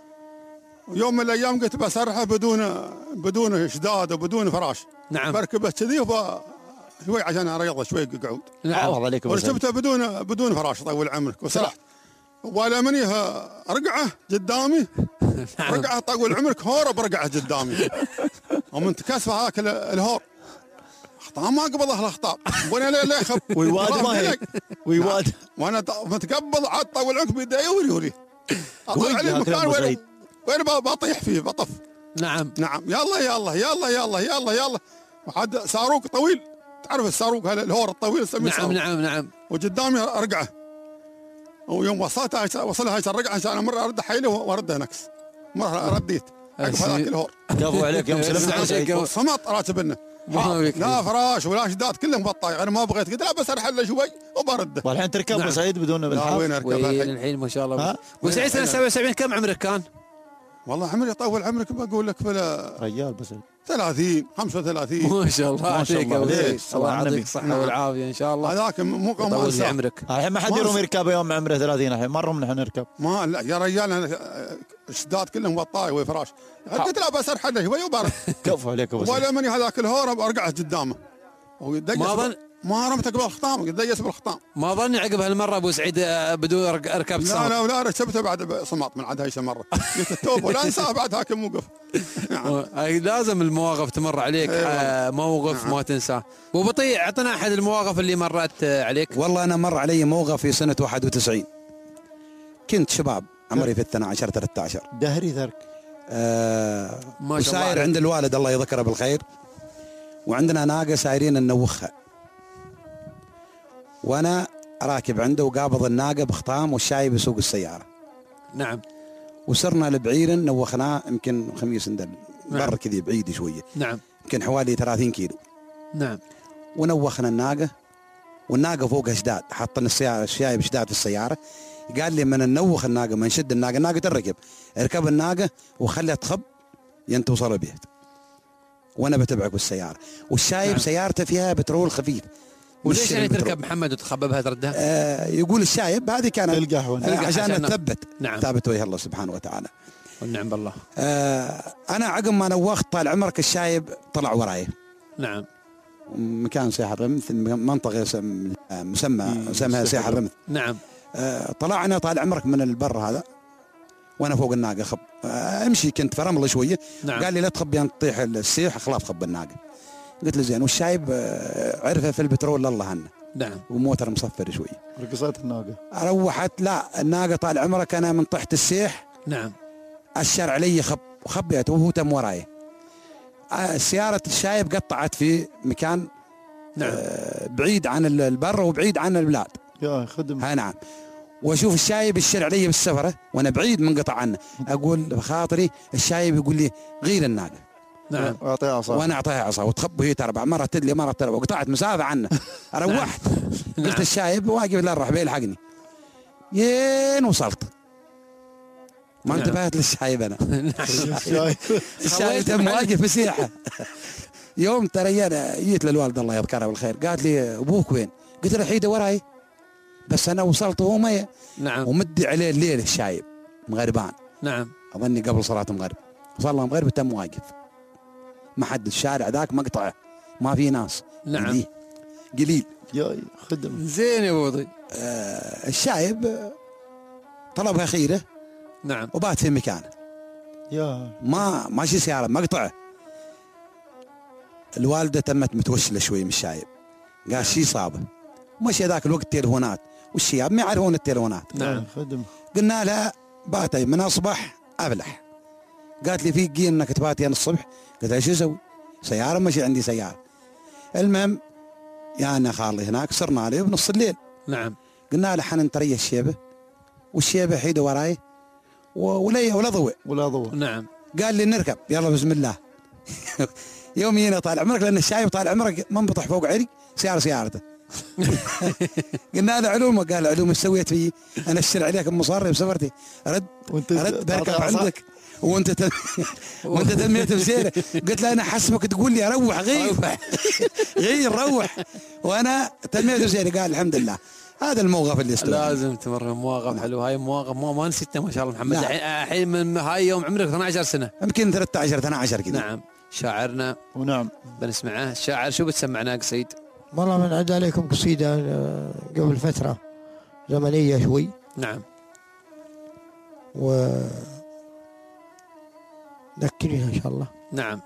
C: ويوم من الايام قلت بسرحه بدون بدون شداد وبدون فراش.
B: نعم
C: بركبه كذي وب شوي عشان اريضه شوي قعود.
B: نعم
E: عوض عليك أبو سعيد.
C: وركبته بدون بدون فراش طول عمرك وسرحت. ولا مني رقعه قدامي
B: نعم.
C: رقعه طول عمرك هور برقعه قدامي. ومن تكسفه هاك ال- الهور اخطاء ما قبضه الاخطاء وانا ليه ليه خب
E: ويواد ما هيك ويواد.
C: وانا ط- متقبض عاد طول عمرك بيدي يوري يوري اطلع
E: قول
C: عليه
E: يا
C: مكان
E: أكرم أبو
C: وين
E: سعيد.
C: وين ب- بطيح فيه بطف.
B: نعم
C: نعم يلا يلا يلا يلا يلا يلا وحد صاروخ طويل تعرف الصاروخ هذا الهور الطويل نسميه
B: نعم
C: صاروخ.
B: نعم نعم
C: وقدامي رقعه ويوم وصلت هاي وصلها هاي الرقعه عشان امر ارد حيله وارده نكس. مرة رديت عقب هذاك الهور
E: كفو عليك يوم سلمت على سعيد.
C: صمت راتبنا
B: ما بك.
C: لا فراش ولا شداد كلهم بطايق. انا ما بغيت قلت لا بس ارحل شوي وبرده.
E: والحين تركب
B: نعم.
E: ابو سعيد بدون
C: لا
E: بالحال.
C: وين اركب
B: وين
C: الحين؟
B: الحين ما شاء الله.
E: ها؟
B: ابو سعيد سنه سبعة وسبعين كم عمرك كان؟
C: والله عمري طول عمرك بقول لك بلا
E: رجال بس
C: ثلاثين خمسة وثلاثين.
B: ما شاء الله
E: ما شاء
B: عليك
E: الله
B: ابو
E: عليك.
B: سعيد.
E: صلى
B: الله
E: على النبي.
B: يعطيك الصحه
C: نعم.
B: والعافيه ان شاء الله.
C: هذاك مو قام
B: طول لي
C: انسى.
B: عمرك.
E: الحين ما حد
C: ما
E: يروم
C: أنسى.
E: يركب يوم عمره ثلاثين. الحين مره من احنا نركب.
C: ما لا يا رجال انا شداد كلهم بطايق وفراش. قلت لا بس ارحل شوي وبرد.
E: كفو عليك ابو سعيد.
C: ولا مني هذاك الهور ارقعت قدامه. ويديس
B: ما ظن
C: ما رمتك بالخطام يديس بالخطام.
B: ما ظني عقب هالمره ابو سعيد آه، بدون رك- ركبت
C: لا
B: صمت.
C: لا ولا ركبته بعد صمات من عاد هاي مره. قلت التوب ولا انساه بعد هاك الموقف. نعم.
B: هاي لازم المواقف تمر عليك.
C: أيوة.
B: آه، موقف
C: نعم.
B: ما تنساه. ابو بطيء اعطنا احد المواقف اللي مرت آه، عليك.
F: والله أنا مر علي موقف في سنة واحد وتسعين. كنت شباب عمري في اثنا عشر ثلاثة عشر.
E: دهري ذرك.
F: آه
B: ما شاء الله
F: وساير
B: عليك.
F: عند الوالد الله يذكره بالخير. وعندنا ناقة سايرين ننوخها. وأنا راكب عنده وقابض الناقة بخطام والشاي بسوق السيارة.
B: نعم
F: وصرنا لبعير نوخناه يمكن خميس ندل
B: نعم.
F: بر كذي بعيد شوية
B: نعم
F: يمكن حوالي ثلاثين كيلو.
B: نعم
F: ونوخنا الناقة والناقة فوقها شداد. حطنا السيارة الشاي بشداد في السيارة. قال لي من ننوخ الناقة ما نشد الناقة الناقة تركب اركب الناقة وخليها تخب ين توصل البيت وانا بتبعك بالسيارة. والشايب
B: نعم.
F: سيارته فيها بترول خفيف.
B: وليش
F: مش
B: يعني
F: البترول.
B: تركب محمد وتخببها تردها؟
F: آه يقول الشايب هذه كانت
E: القهوة.
F: آه عشان
B: عشان-
F: نثبت
B: نعم.
F: ثابت وجه الله سبحانه وتعالى.
B: والنعم بالله.
F: آه انا عقب ما نوخت طال عمرك الشايب طلع وراي
B: نعم
F: مكان ساحة الرمث منطقة يسم- آه، مسمى اسمها ساحة الرمث.
B: نعم
F: آه طلعنا طال عمرك من البر هذا وانا فوق الناقة خب آه امشي كنت في رمل شوية.
B: نعم.
F: قال لي لا تخبي أن تطيح السيح خلاف خب الناقة. قلت له زين والشايب آه عرفه في البترول الله هنا
B: نعم
F: وموتر مصفر شوي.
E: رقصت الناقه.
F: روحت لا الناقة طال عمرك انا من تحت السيح
B: نعم
F: أشر علي خب وخبيت وهو تم وراي. آه سيارة الشايب قطعت في مكان
B: نعم
F: آه بعيد عن البر وبعيد عن البلاد.
E: يا خدم.
F: ها نعم. واشوف الشايب يشر علي بالسفره وانا بعيد منقطع عنه. اقول بخاطري الشايب يقول لي غير الناقه
B: نعم
E: اعطيها عصا.
F: وانا اعطيها عصا وتخب وهي تربع مره تدلي مره تربع وقطعت مسافه عنه. روحت
B: نعم.
F: قلت الشايب واقف لا راح بيلحقني. ين وصلت ما
B: نعم.
F: انتبهت للشايب انا.
E: شاي.
F: الشايب تم واقف بسياحه. يوم ترى انا جيت للوالد الله يذكره بالخير قالت لي ابوك وين؟ قلت له حيده وراي بس انا وصلت وهو ما
B: نعم
F: ومدي عليه الليل الشايب مغربان
B: نعم
F: اظني قبل صلاه المغرب. صلى المغرب تم واقف ما حد الشارع ذاك مقطع ما في ناس.
B: نعم.
F: قليل قليل.
E: يا خدم.
B: زين يا ابو بطيء.
F: آه الشايب آه، طلبها خيره
B: نعم
F: وبات في مكانه
E: يا
F: ما ماشي سياره مقطعه. الوالده تمت متوشله شوي من الشايب. قال شي صابه مشي ذاك الوقت تليفونات والشياب ما يعرفون التليفونات.
B: نعم
E: خدم.
F: قلنا لها باتي من اصبح ابلح. قالت لي في قي انك تباتي انا الصبح. قلت لها شو اسوي؟ سياره ماشي عندي سياره. المهم يا انا خالي هناك صرنا عليه بنص الليل.
B: نعم
F: قلنا له حن تري الشيبه والشيبه حيده وراي و- ولا ولا ضوء.
E: ولا ضوء.
B: نعم
F: قال لي نركب يلا بسم الله. يوم جينا طال عمرك لان الشايب طال عمرك منبطح فوق عري سياره سيارته. قلنا هذا علومه. قال علوم ايش سويت فيه؟ انا اشتري عليك مصاري بسفرتي رد
E: وانت
F: رد بركب
E: تعطي عصا؟
F: عندك وانت تم... وانت تميت بزينه. قلت له انا حسبك تقول لي اروح غير غير روح وانا تميت بزينه. قال الحمد لله. هذا الموقف اللي استوى.
B: لازم تمر مواقف حلوه. هاي مواقف ما, ما نسيتها ما شاء الله محمد.
F: نعم.
B: الحين الحين من هاي يوم عمرك اثنا عشر سنه.
F: يمكن ثلاثة عشر اثنا عشر كذا.
B: نعم شاعرنا
E: ونعم.
B: بنسمعه. الشاعر شو بتسمعنا قصيد؟
D: والله من عد عليكم قصيدة آه، قبل فترة زمنية شوي
B: نعم
D: و ذكريها إن شاء الله.
B: نعم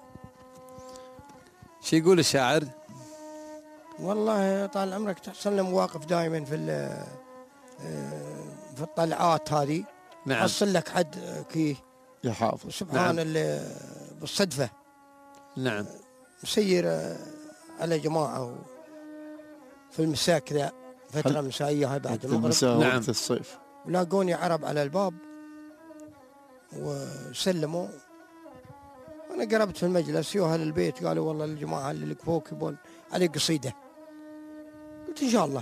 B: شو يقول الشاعر؟
D: والله طال عمرك تحصل لنا مواقف دائما في ال- آه، في الطلعات هذه.
B: نعم
D: حصل لك حد آه، كي
E: يا حافظ.
D: سبحان
B: نعم.
D: الله بالصدفة
B: نعم
D: مسير آه، على جماعة و- في المساء كذا فترة مسائية هاي بعد
E: وقت
D: المغرب.
E: المساء
B: نعم.
E: وقت الصيف.
D: ولاقوني عرب على الباب وسلموا. أنا قربت في المجلس، يو أهل البيت قالوا والله الجماعة اللي لقفوك يبون عليه قصيدة. قلت إن شاء الله.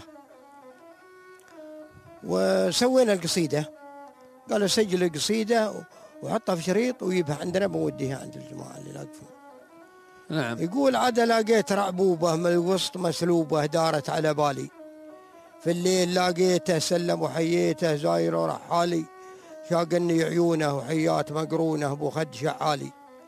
D: وسوينا القصيدة، قالوا سجل القصيدة وحطها في شريط ويجيبها عندنا بوديها عند الجماعة اللي لاقفون.
B: نعم.
D: يقول عاد لقيت رعبوبة من الوسط مسلوبة دارت على بالي، في الليل لاقيته سلم وحييته زاير ورحالي، شاقني عيونه وحيات مقرونه بخد شعالي،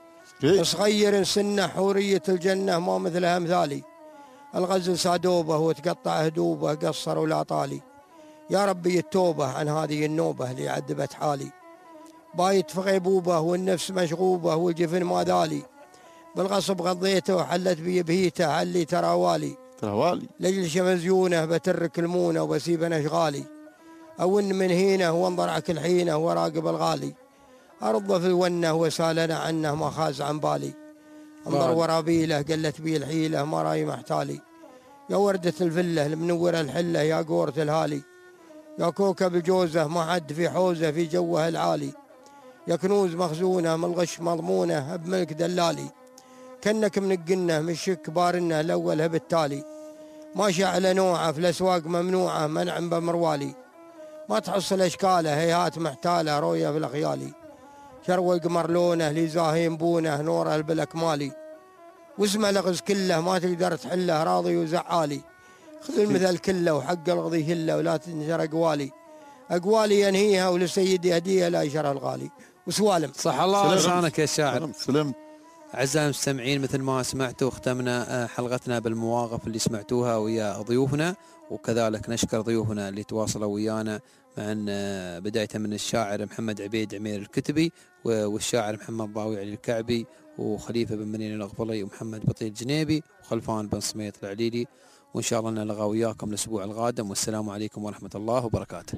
D: صغير سنه حورية الجنة ما مثلها مثالي، الغزل سادوبه وتقطع هدوبه قصر ولا طالي، يا ربي التوبة عن هذه النوبة اللي عذبت حالي، بايت في غيبوبه والنفس مشغوبه والجفن ما ذالي، بالغصب غضيته وحلت بي بهيته علي تراوالي
E: تراوالي
D: لجل شمزيونه بترك المونه وبسيب اشغالي، أون من هينه وانظر عكل حينه وراقب الغالي، أرض في الونه وسالنا عنه ما خاز عن بالي، انظر ورابيله قلت بي الحيله ما راي محتالي، يا وردة الفله المنوره الحله يا قورة الهالي، يا كوكب الجوزه ما حد في حوزه في جوه العالي، يا كنوز مخزونه من الغش مضمونه بملك دلالي، كنك من الجنه من شك بارنه الاول بالتالي، ماشي على نوعه في الاسواق ممنوعه منع بمروالي، ما تحصل اشكاله هيهات محتاله رؤيه في الاخيالي، شروى القمر لونه لي زاهين بونه نوره بالاكمالي، واسمه لغز كله ما تقدر تحله راضي وزعالي، خذ المثل كله وحق الغضي هله ولا تنشر اقوالي، اقوالي ينهيها ولسيدي هديه لا يشرها الغالي. وسوالم.
B: صح الله لسانك يا شاعر.
E: سلمت.
B: أعزائي المستمعين، مثل ما سمعتوا ختمنا حلقتنا بالمواقف اللي سمعتوها ويا ضيوفنا، وكذلك نشكر ضيوفنا اللي تواصلوا ويانا مع بداية من الشاعر محمد عبيد عمير الكتبي والشاعر محمد ضاوي علي الكعبي وخليفة بن منين الأغفلي ومحمد بطيل جنيبي وخلفان بن سميط العليلي، وإن شاء الله نلقى وياكم الأسبوع القادم، والسلام عليكم ورحمة الله وبركاته.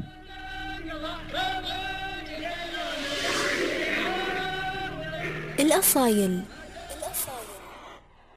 A: الأصايل